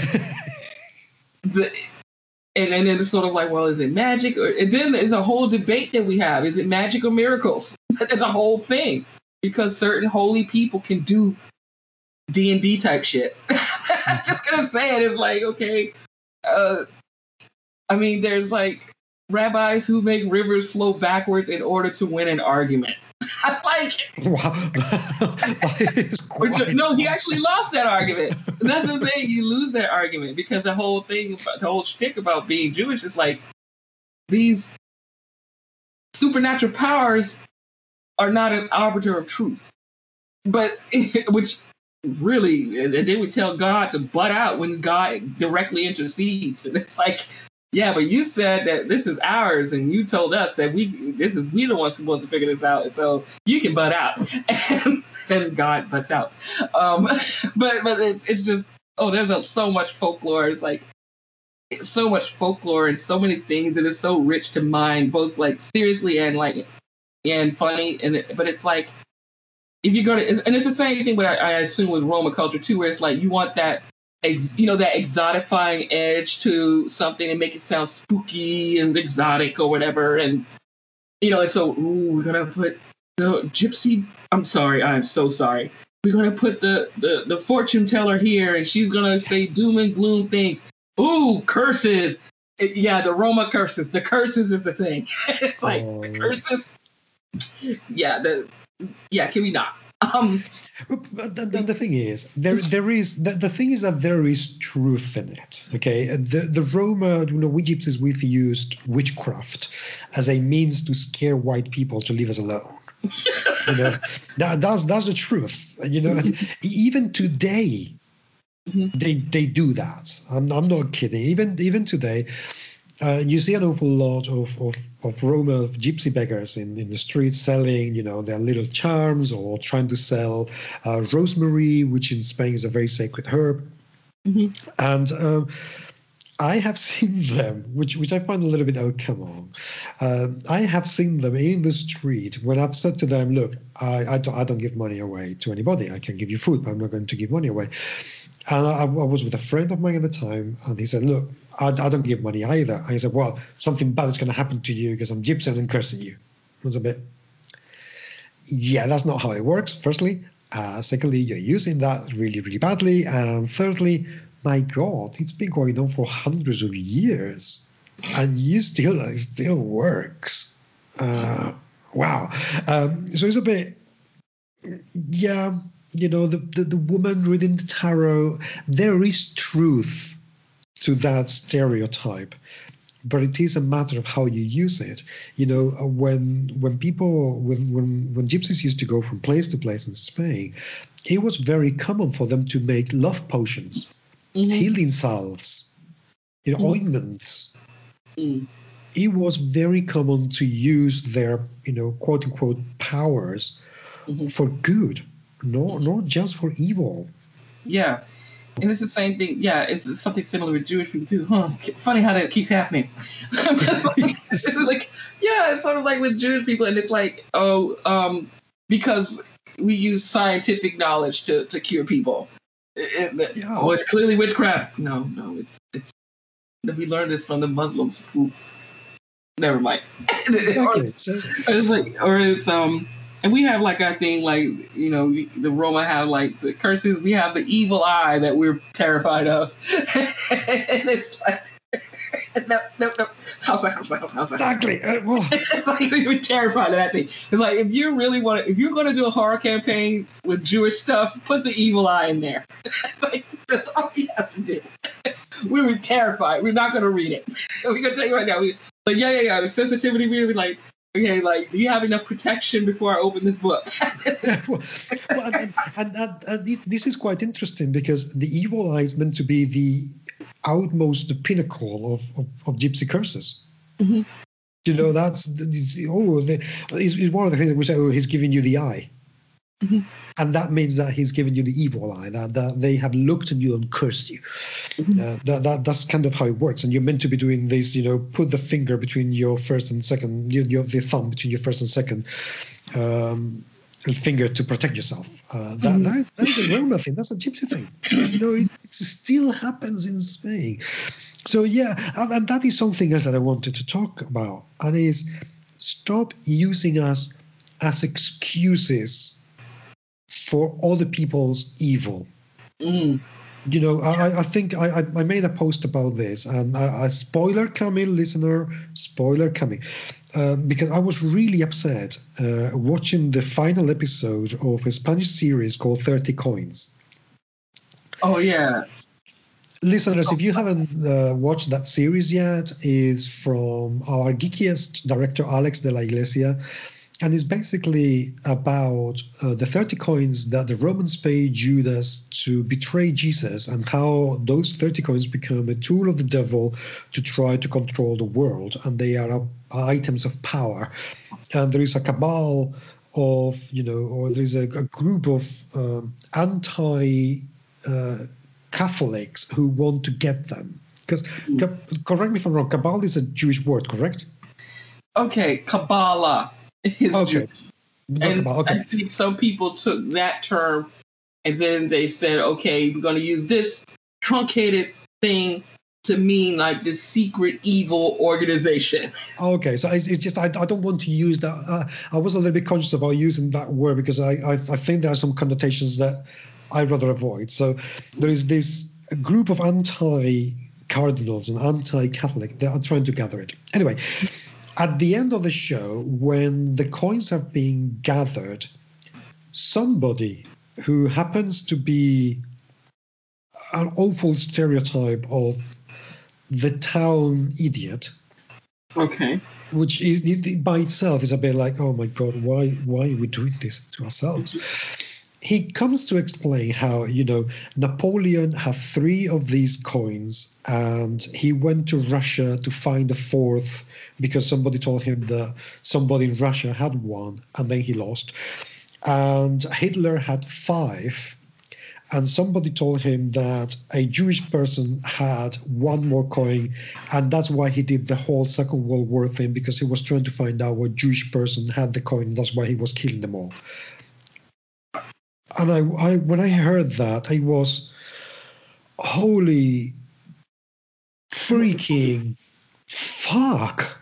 the, and, and then it's sort of like, well, is it magic? Or, and then there's a whole debate that we have. Is it magic or miracles? There's a whole thing. Because certain holy people can do D and D type shit. I'm just going to say it. It's like, okay, uh, I mean, there's like rabbis who make rivers flow backwards in order to win an argument. I'm like, wow. Which, no, he actually lost that argument. And that's the thing, you lose that argument because the whole thing, the whole shtick about being Jewish is like these supernatural powers are not an arbiter of truth. But which really, and they would tell God to butt out when God directly intercedes. And it's like, yeah, but you said that this is ours, and you told us that we this is we the ones supposed to figure this out, so you can butt out, and then God butts out. Um, but but it's it's just oh, there's a, so much folklore. It's like it's so much folklore and so many things, and it's so rich to mine, both like seriously and like and funny. And it, but it's like if you go to and it's the same thing, but I, I assume with Roma culture too, where it's like you want that. Ex, you know, that exotifying edge to something and make it sound spooky and exotic or whatever. And, you know, and so, ooh, we're going to put the gypsy. I'm sorry. I'm so sorry. We're going to put the, the, the fortune teller here and she's going to say doom and gloom things. Ooh, curses. It, yeah, the Roma curses. The curses is the thing. It's like oh. the curses. Yeah, the, yeah, can we not? Um, But the, the, the thing is, there there is the, the thing is that there is truth in it. Okay, the the Roma, you know, we gypsies, we've used witchcraft as a means to scare white people to leave us alone. You know, that, that's that's the truth. You know, even today, mm-hmm. they they do that. I'm I'm not kidding. Even even today. Uh, you see an awful lot of, of, of Roma of gypsy beggars in, in the streets selling, you know, their little charms or trying to sell uh, rosemary, which in Spain is a very sacred herb. Mm-hmm. And um, I have seen them, which which I find a little bit, oh, come on. Uh, I have seen them in the street when I've said to them, look, I, I, don't, I don't give money away to anybody. I can give you food, but I'm not going to give money away. And I, I was with a friend of mine at the time, and he said, look, I, I don't give money either. And he said, well, something bad is going to happen to you because I'm gypsy and cursing you. It was a bit, yeah, that's not how it works, firstly. Uh, secondly, you're using that really, really badly. And thirdly, my God, it's been going on for hundreds of years. And you still, it still works. Uh, wow. Um, so it's a bit, yeah, you know, the, the, the woman reading the tarot, there is truth to that stereotype, but it is a matter of how you use it. You know, when when people when when when gypsies used to go from place to place in Spain, it was very common for them to make love potions, mm-hmm. healing salves, you know, mm-hmm. ointments. Mm. It was very common to use their, you know, quote unquote powers mm-hmm. for good, not not just for evil. Yeah. And it's the same thing. Yeah, it's something similar with Jewish people too. Huh? Funny how that keeps happening. like, it's like, yeah, it's sort of like with Jewish people, and it's like, oh, um, because we use scientific knowledge to, to cure people. It, it, yeah. Oh, it's clearly witchcraft. No, no, it's it's. We learned this from the Muslims who. Never mind. Exactly. or, it's, or it's like, or it's um. And we have like, I think like, you know, the Roma have like the curses. We have the evil eye that we're terrified of. And it's like, no, no, no. House, house, house, house. Exactly. Uh, well. It's like we're terrified of that thing. It's like, if you really want to, if you're going to do a horror campaign with Jewish stuff, put the evil eye in there. Like, that's all you have to do. We were terrified. We're not going to read it. We're going to tell you right now. We, like, yeah, yeah, yeah. The sensitivity, we were like, okay, like, do you have enough protection before I open this book? well, well, and, and, and, and this is quite interesting because the evil eye is meant to be the outmost, the pinnacle of, of, of gypsy curses. Mm-hmm. You know, that's, oh, the, it's, it's one of the things that we say, oh, he's giving you the eye. Mm-hmm. And that means that he's given you the evil eye, that, that they have looked at you and cursed you. Mm-hmm. Uh, that, that That's kind of how it works. And you're meant to be doing this, you know, put the finger between your first and second, your, your the thumb between your first and second um, finger to protect yourself. Uh, that, mm-hmm. that, is, that is a Roma thing. That's a gypsy thing. You know, it, it still happens in Spain. So, yeah, and, and that is something else that I wanted to talk about. And is stop using us as excuses for other people's evil. Mm. You know, I, I think I, I made a post about this, and a, a spoiler coming, listener, spoiler coming, uh, because I was really upset uh, watching the final episode of a Spanish series called thirty Coins. Oh, yeah. Listeners, if you haven't uh, watched that series yet, it's from our geekiest director, Alex de la Iglesia. And it's basically about uh, the thirty coins that the Romans paid Judas to betray Jesus and how those thirty coins become a tool of the devil to try to control the world. And they are uh, items of power. And there is a cabal of, you know, or there's a, a group of um, anti uh, Catholics who want to get them. Because, mm. correct me if I'm wrong, cabal is a Jewish word, correct? Okay, Kabbalah. Is okay. And okay. I think some people took that term and then they said, okay, we're going to use this truncated thing to mean like this secret evil organization. Okay, so it's, it's just I, I don't want to use that. Uh, I was a little bit conscious about using that word because I, I, I think there are some connotations that I'd rather avoid. So there is this group of anti-cardinals and anti-Catholic that are trying to gather it. Anyway, at the end of the show, when the coins have been gathered, somebody who happens to be an awful stereotype of the town idiot. Okay. Which is, it, by itself is a bit like, oh my God, why why are we doing this to ourselves? He comes to explain how, you know, Napoleon had three of these coins and he went to Russia to find the fourth because somebody told him that somebody in Russia had one and then he lost. And Hitler had five. And somebody told him that a Jewish person had one more coin, and that's why he did the whole Second World War thing, because he was trying to find out what Jewish person had the coin, and that's why he was killing them all. And I, I when I heard that, I was, holy freaking fuck.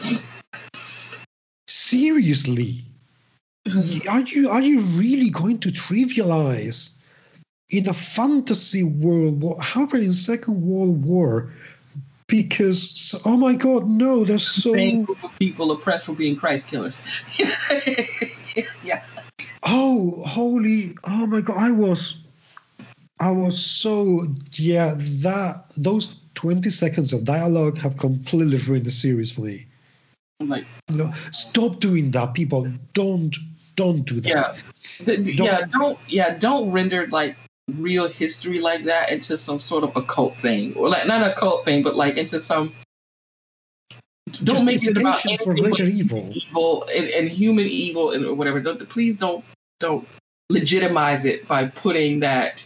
Seriously. Are you are you really going to trivialize in a fantasy world what happened in Second World War? Because, oh my God, no, there's so... Same group of people oppressed for being Christ killers. Yeah. Oh, holy, oh my God, I was, I was so, yeah, that, those twenty seconds of dialogue have completely ruined the series for me. Like, no, stop doing that, people. Don't, don't do that. Yeah, the, the, don't, yeah, don't, yeah, don't render like real history like that into some sort of occult thing, or like not a cult thing, but like into some. Don't make it about for greater evil, evil and, and human evil and whatever. Don't, please don't don't legitimize it by putting that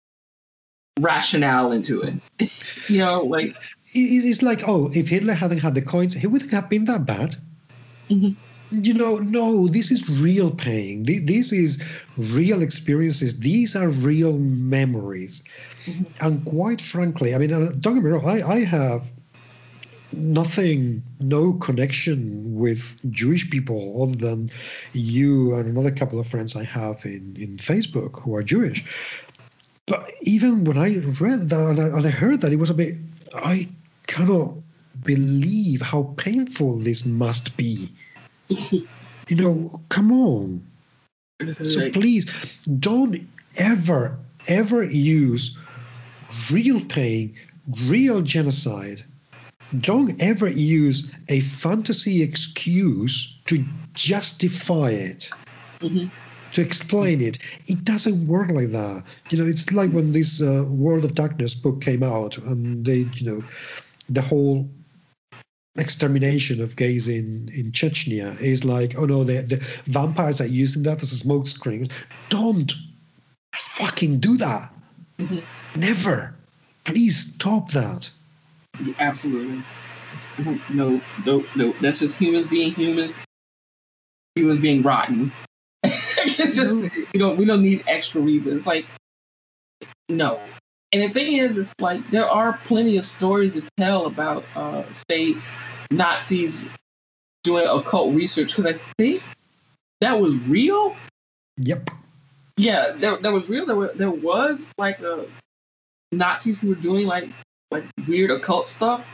rationale into it. You know, like it's like, oh, if Hitler hadn't had the coins, he wouldn't have been that bad. Mm-hmm. You know, no, this is real pain. This is real experiences. These are real memories. Mm-hmm. And quite frankly, I mean, don't get me wrong, I, I have nothing, no connection with Jewish people other than you and another couple of friends I have in, in Facebook who are Jewish. But even when I read that and I, and I heard that, it was a bit, I cannot believe how painful this must be. You know, come on. So please don't ever, ever use real pain, real genocide. Don't ever use a fantasy excuse to justify it, mm-hmm. to explain it. It doesn't work like that. You know, it's like when this uh, World of Darkness book came out and they, you know, the whole extermination of gays in, in Chechnya is like, oh no, the, the vampires are using that as a smoke screen. Don't fucking do that. Mm-hmm. Never. Please stop that. Yeah, absolutely. No, no, no. That's just humans being humans. Humans being rotten. It's just, you know, we don't need extra reasons. Like, no. And the thing is, it's like there are plenty of stories to tell about, uh, say, Nazis doing occult research, because I think that was real. Yep. Yeah, that, that was real. There, were, there was like a Nazis who were doing like like weird occult stuff,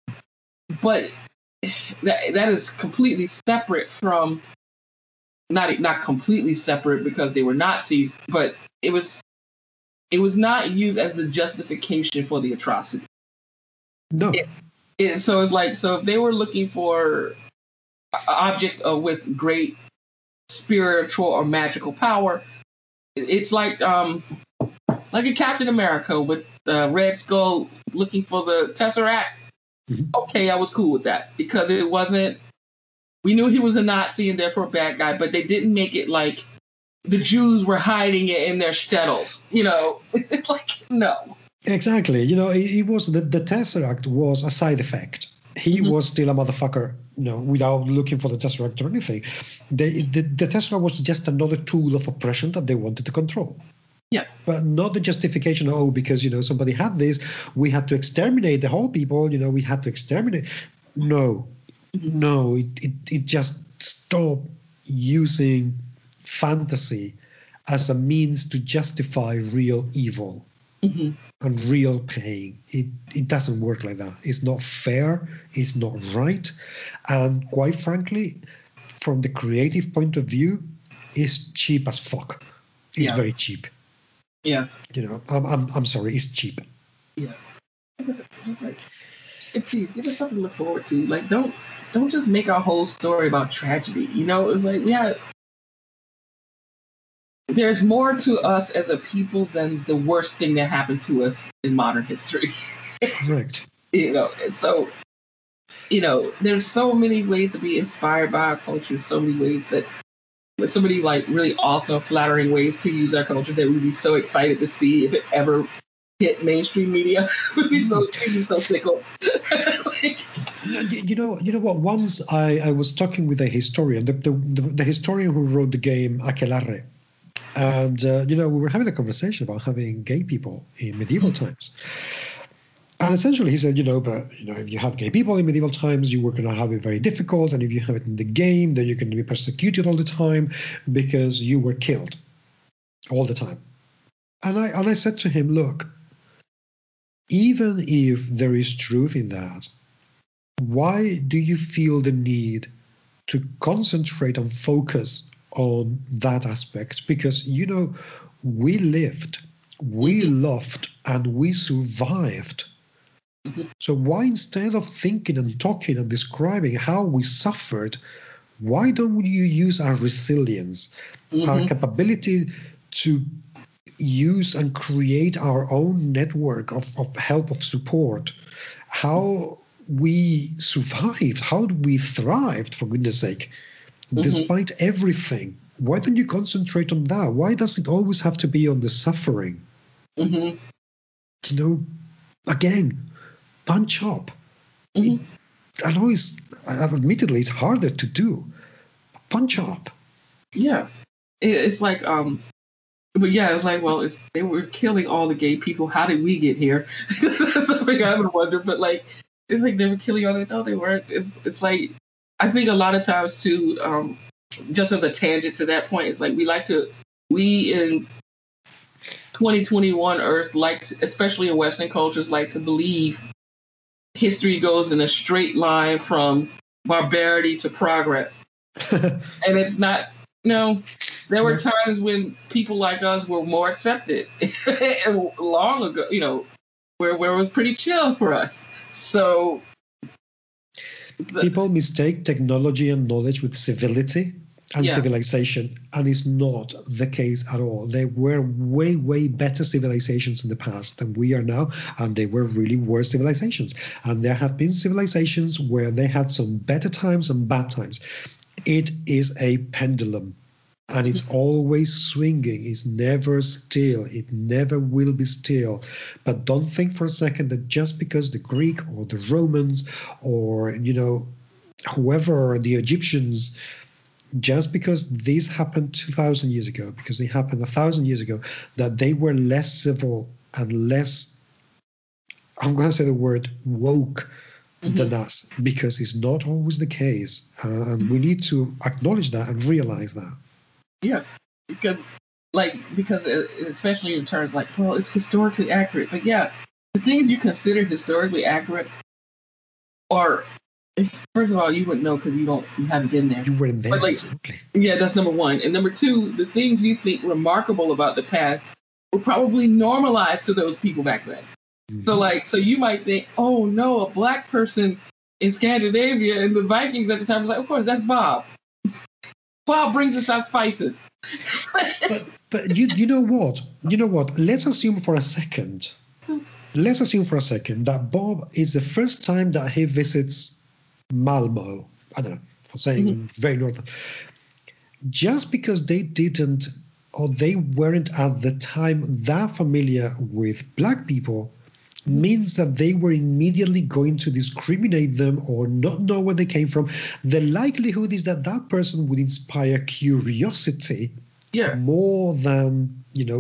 but that that is completely separate from not not completely separate because they were Nazis, but it was it was not used as the justification for the atrocity. No. It, it, so it's like, so if they were looking for objects uh, with great spiritual or magical power, it's like um like a Captain America with uh, Red Skull looking for the Tesseract. Mm-hmm. Okay, I was cool with that because it wasn't. We knew he was a Nazi and therefore a bad guy, but they didn't make it like the Jews were hiding it in their shtetls. You know, it's like, no. Exactly. You know, it, it was the, the Tesseract was a side effect. He mm-hmm. was still a motherfucker, you know, without looking for the Tesseract or anything. They, the, the Tesseract was just another tool of oppression that they wanted to control. Yeah. But not the justification, oh, because, you know, somebody had this, we had to exterminate the whole people, you know, we had to exterminate. No, mm-hmm. no, it, it, it just stop using fantasy as a means to justify real evil mm-hmm. and real pain. It, it doesn't work like that. It's not fair. It's not right. And quite frankly, from the creative point of view, is cheap as fuck. It's Yeah. very cheap. Yeah. You know, I'm I'm I'm sorry, it's cheap. Yeah. Just, just like, please give us something to look forward to. Like, don't don't just make our whole story about tragedy. You know, it's like, yeah, there's more to us as a people than the worst thing that happened to us in modern history. Correct. You know, and so, you know, there's so many ways to be inspired by our culture, so many ways that, so many like really awesome, flattering ways to use our culture that we'd be so excited to see if it ever hit mainstream media. We'd be so, we'd be so tickled. Like, You know, you know what? Once I, I was talking with a historian, the, the, the, the historian who wrote the game Aquelarre, and uh, you know, we were having a conversation about having gay people in medieval times. And essentially, he said, you know, but you know, if you have gay people in medieval times, you were going to have it very difficult, and if you have it in the game, then you're going to be persecuted all the time because you were killed all the time. And I and I said to him, look, even if there is truth in that, why do you feel the need to concentrate and focus on that aspect? Because, you know, we lived, we loved, and we survived. So why, instead of thinking and talking and describing how we suffered, why don't you use our resilience, mm-hmm. our capability to use and create our own network of, of help, of support, how we survived, how we thrived, for goodness sake, mm-hmm. despite everything? Why don't you concentrate on that? Why does it always have to be on the suffering? Mm-hmm. You know, again, punch up. Mm-hmm. It, I know it's, admittedly, it's harder to do. Punch up. Yeah. It's like, um, but yeah, it's like, well, if they were killing all the gay people, how did we get here? That's something I would wonder. But like, it's like they were killing all the, no, they weren't. It's, it's like, I think a lot of times too, um, just as a tangent to that point, it's like we like to, we in twenty twenty-one Earth, like, to, especially in Western cultures, like to believe history goes in a straight line from barbarity to progress. And it's not, you know, there were times when people like us were more accepted long ago, you know, where, where it was pretty chill for us. So the, people mistake technology and knowledge with civility and yeah. civilization, and it's not the case at all. There were way, way better civilizations in the past than we are now, and they were really worse civilizations. And there have been civilizations where they had some better times and bad times. It is a pendulum, and it's always swinging. It's never still. It never will be still. But don't think for a second that just because the Greek or the Romans or, you know, whoever, the Egyptians, just because this happened two thousand years ago, because they happened one thousand years ago, that they were less civil and less, I'm going to say the word, woke mm-hmm. than us, because it's not always the case. Uh, and mm-hmm. we need to acknowledge that and realize that. Yeah, because, like, because especially in terms like, well, it's historically accurate. But yeah, the things you consider historically accurate are, first of all, you wouldn't know because you don't, you haven't been there. You weren't there. But like, yeah, that's number one. And number two, the things you think remarkable about the past were probably normalized to those people back then. Mm-hmm. So like, so you might think, oh no, a black person in Scandinavia and the Vikings at the time was like, of course, that's Bob. Bob brings us our spices. but but you you know what? You know what? Let's assume for a second. Let's assume for a second that Bob is the first time that he visits Malmo. I don't know, for saying mm-hmm. very northern. Just because they didn't or they weren't at the time that familiar with black people means that they were immediately going to discriminate them or not know where they came from. The likelihood is that that person would inspire curiosity yeah. more than, you know,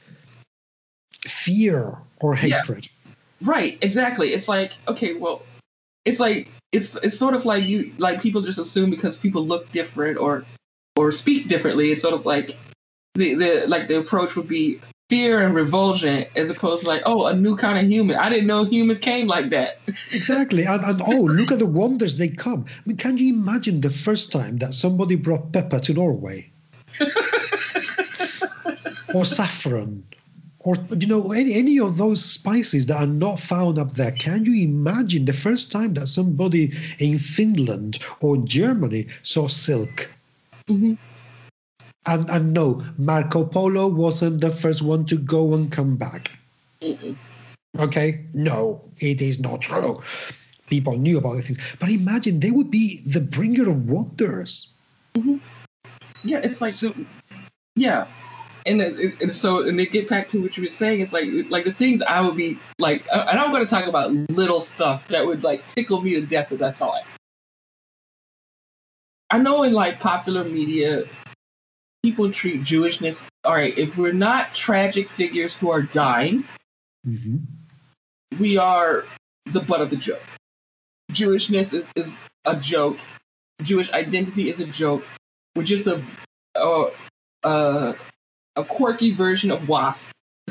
fear or hatred. Yeah. Right, exactly. It's like, okay, well, it's like, it's it's sort of like you, like people just assume because people look different or or speak differently, it's sort of like the, the like the approach would be fear and revulsion as opposed to like, oh, a new kind of human. I didn't know humans came like that. Exactly. And, and oh, look at the wonders they come. I mean, can you imagine the first time that somebody brought pepper to Norway? or saffron, or you know any any of those spices that are not found up there. Can you imagine the first time that somebody in Finland or Germany saw silk? Mm-hmm. And, and no, Marco Polo wasn't the first one to go and come back. Mm-mm. Okay? No, it is not true. People knew about the things. But imagine they would be the bringer of wonders. Mm-hmm. Yeah, it's like, So, yeah. And, it, and so, and they get back to what you were saying, it's like, like the things I would be like, and I'm going to talk about little stuff that would like tickle me to death if that's all I. I know in like popular media, people treat Jewishness, all right, if we're not tragic figures who are dying, mm-hmm. we are the butt of the joke. Jewishness is, is a joke. Jewish identity is a joke. We're just a a, a, a quirky version of WASP.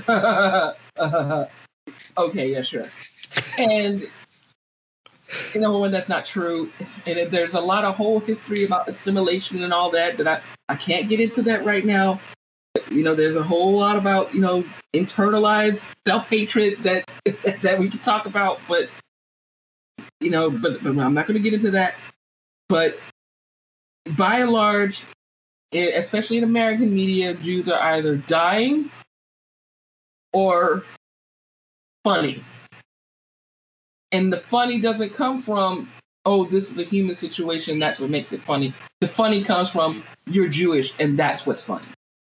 Okay, yeah, sure. And you know, when that's not true, and there's a lot of whole history about assimilation and all that that I, I can't get into that right now. You know, there's a whole lot about, you know, internalized self-hatred that that we can talk about, but you know, but, but I'm not going to get into that. But by and large, especially in American media, Jews are either dying or funny. And the funny doesn't come from, oh, this is a human situation, that's what makes it funny. The funny comes from, you're Jewish, and that's what's funny.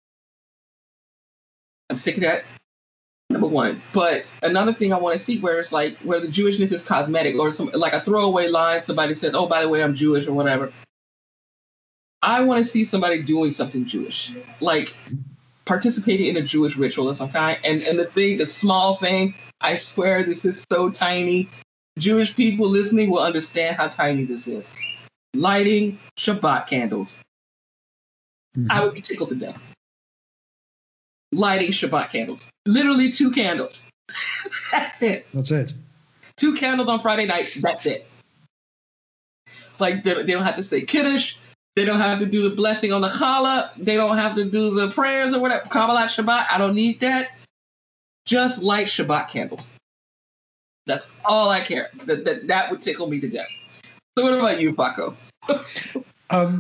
I'm sick of that, number one. But another thing I want to see where it's like, where the Jewishness is cosmetic, or some like a throwaway line, somebody said, oh, by the way, I'm Jewish, or whatever. I want to see somebody doing something Jewish, like participating in a Jewish ritual of some kind. And, and the thing, the small thing, I swear this is so tiny. Jewish people listening will understand how tiny this is. Lighting Shabbat candles. Mm-hmm. I would be tickled to death. Lighting Shabbat candles. Literally two candles. That's it. That's it. Two candles on Friday night. That's it. Like, they, they don't have to say Kiddush. They don't have to do the blessing on the challah. They don't have to do the prayers or whatever. Kabbalat Shabbat. I don't need that. Just light Shabbat candles. That's all I care. That, that that would tickle me to death. So what about you, Paco? um,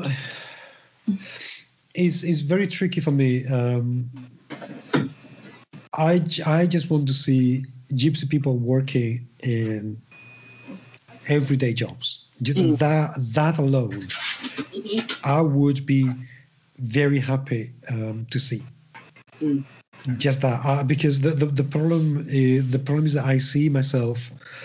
it's, it's very tricky for me. Um, I, I just want to see Gypsy people working in everyday jobs. Just mm. That that alone, mm-hmm. I would be very happy um, to see. Mm. Just that, uh, because the, the, the problem is, the problem is that I see myself,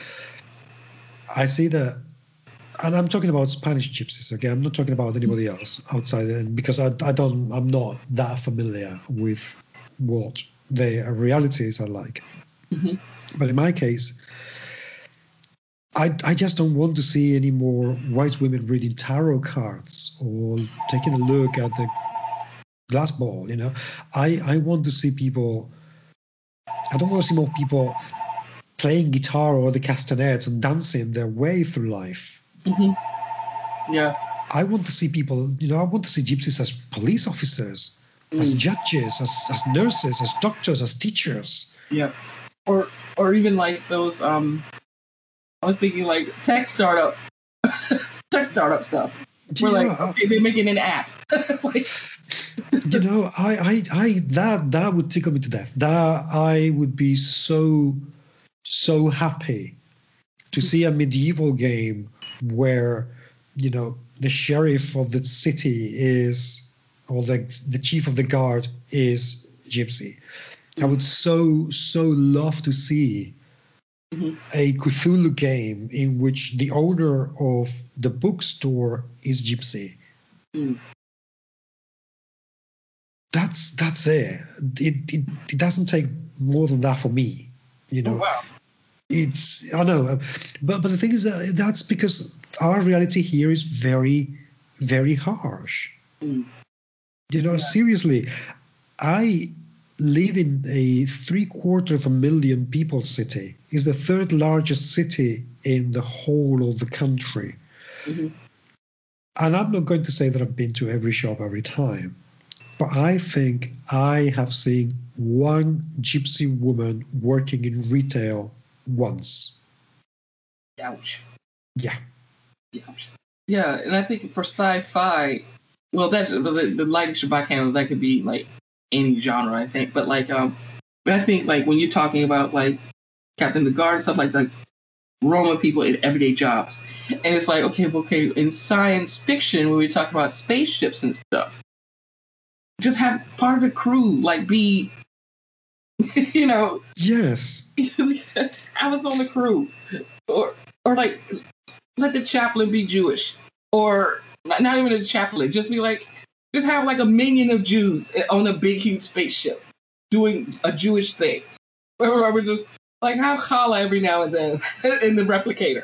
I see that, and I'm talking about Spanish gypsies, okay? I'm not talking about anybody else outside, because I, I don't, I'm not that familiar with what their realities are like. Mm-hmm. But in my case, I, I just don't want to see any more white women reading tarot cards or taking a look at the glass ball, you know. I, I want to see people, I don't want to see more people playing guitar or the castanets and dancing their way through life. Mm-hmm. Yeah. I want to see people, you know, I want to see gypsies as police officers, mm. as judges, as, as nurses, as doctors, as teachers. Yeah. Or or even like those, um, I was thinking like tech startup, tech startup stuff. We're yeah, like, okay, they're making an app. Like, you know, I, I, I, that, that would tickle me to death. That I would be so, so happy to see a medieval game where, you know, the sheriff of the city is, or the the chief of the guard is Gypsy. Mm-hmm. I would so, so love to see mm-hmm. a Cthulhu game in which the owner of the bookstore is Gypsy. Mm. That's that's it. It, it. it doesn't take more than that for me, you know. Oh, wow. It's I know, but but the thing is that that's because our reality here is very, very harsh. Mm. You know, yeah. Seriously, I live in a three quarter of a million people city. It's the third largest city in the whole of the country. Mm-hmm. And I'm not going to say that I've been to every shop every time. But I think I have seen one gypsy woman working in retail once. Ouch. Yeah. Ouch. Yeah, and I think for sci-fi, well, that the, the Light Shabbat candle, that could be like any genre, I think. But like, um, but I think like when you're talking about like Captain the Guard, stuff like like Roma people in everyday jobs, and it's like, okay, okay, in science fiction, when we talk about spaceships and stuff, just have part of the crew like be, you know, yes, I was on the crew, or or like let the chaplain be Jewish, or not even the chaplain, just be like, just have like a minion of Jews on a big huge spaceship doing a Jewish thing. Or we just like have challah every now and then in the replicator,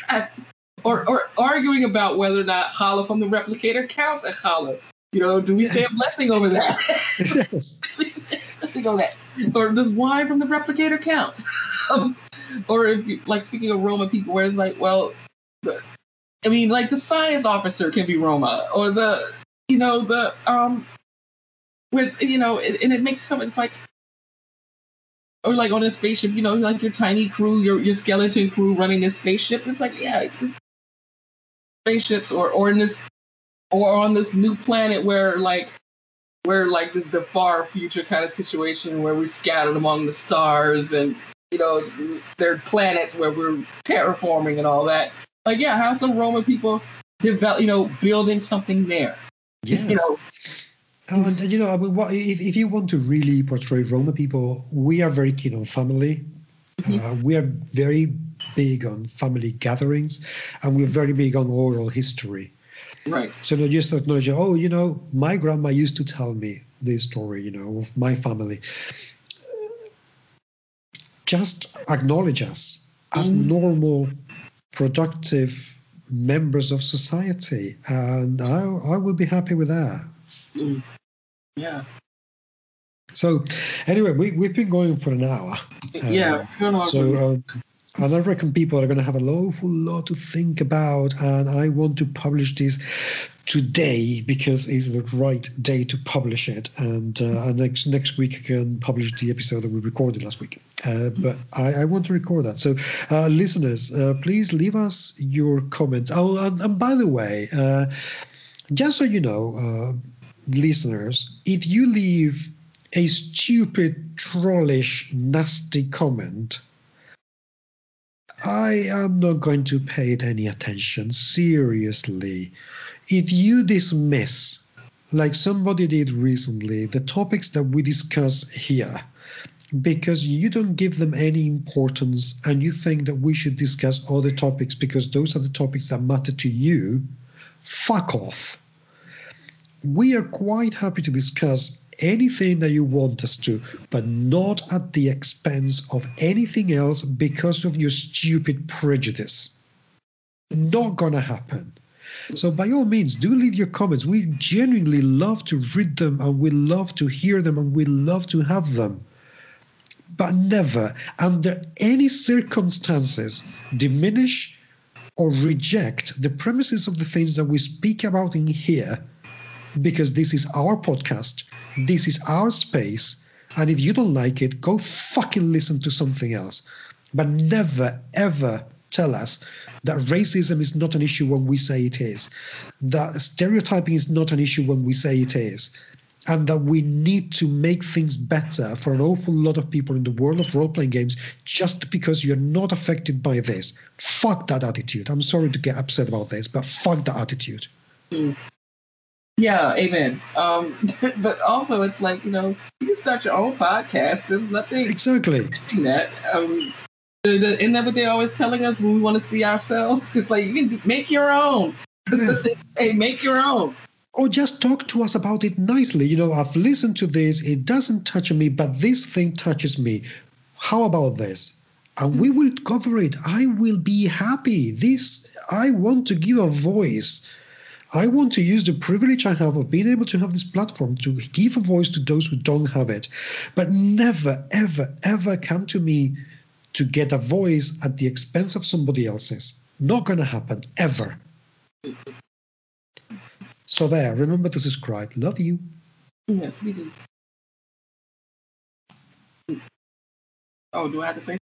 or or arguing about whether or not challah from the replicator counts as challah. You know, do we say a blessing over that? yes. Blessing on that, or does wine from the replicator count? Um, or if you, like speaking of Roma people, where it's like, well, the, I mean, like the science officer can be Roma, or the you know the um, where it's you know, it, and it makes so it's like. Or like on a spaceship, you know, like your tiny crew, your your skeleton crew running this spaceship. It's like, yeah, just spaceships, or or in this, or on this new planet where like, where like the, the far future kind of situation where we're scattered among the stars, and you know, there are planets where we're terraforming and all that. Like, yeah, have some Roma people develop, you know, building something there. Yes. You know. Uh, and, and you know, I mean, what, if, if you want to really portray Roma people, we are very keen on family. Mm-hmm. Uh, we are very big on family gatherings, and we're very big on oral history. Right. So not just acknowledge, oh, you know, my grandma used to tell me this story, you know, of my family. Just acknowledge us as mm. normal, productive members of society, and I, I will be happy with that. Mm. Yeah. So, anyway, we we've been going for an hour. Yeah. Um, so, um, and I reckon people are going to have an awful lot to think about, and I want to publish this today because it's the right day to publish it. And, uh, and next next week I can publish the episode that we recorded last week. Uh, but I, I want to record that. So, uh, listeners, uh, please leave us your comments. Oh, and, and by the way, uh, just so you know, uh, listeners, if you leave a stupid, trollish, nasty comment, I am not going to pay it any attention. Seriously. If you dismiss, like somebody did recently, the topics that we discuss here, because you don't give them any importance and you think that we should discuss other topics because those are the topics that matter to you, fuck off. We are quite happy to discuss anything that you want us to, but not at the expense of anything else because of your stupid prejudice. Not gonna happen. So by all means, do leave your comments. We genuinely love to read them, and we love to hear them, and we love to have them. But never, under any circumstances, diminish or reject the premises of the things that we speak about in here, because this is our podcast, this is our space, and if you don't like it, go fucking listen to something else. But never, ever tell us that racism is not an issue when we say it is, that stereotyping is not an issue when we say it is, and that we need to make things better for an awful lot of people in the world of role-playing games just because you're not affected by this. Fuck that attitude. I'm sorry to get upset about this, but fuck that attitude. Mm. Yeah, amen. Um, but also, it's like, you know, you can start your own podcast. There's nothing exactly that. Um, the, the, isn't that what they're always telling us when we want to see ourselves? It's like, you can make your own. Yeah. Hey, make your own. Or just talk to us about it nicely. You know, I've listened to this. It doesn't touch me, but this thing touches me. How about this? And we will cover it. I will be happy. This, I want to give a voice. I want to use the privilege I have of being able to have this platform to give a voice to those who don't have it. But never, ever, ever come to me to get a voice at the expense of somebody else's. Not going to happen, ever. So there, remember to subscribe. Love you. Yes, we do. Oh, do I have to say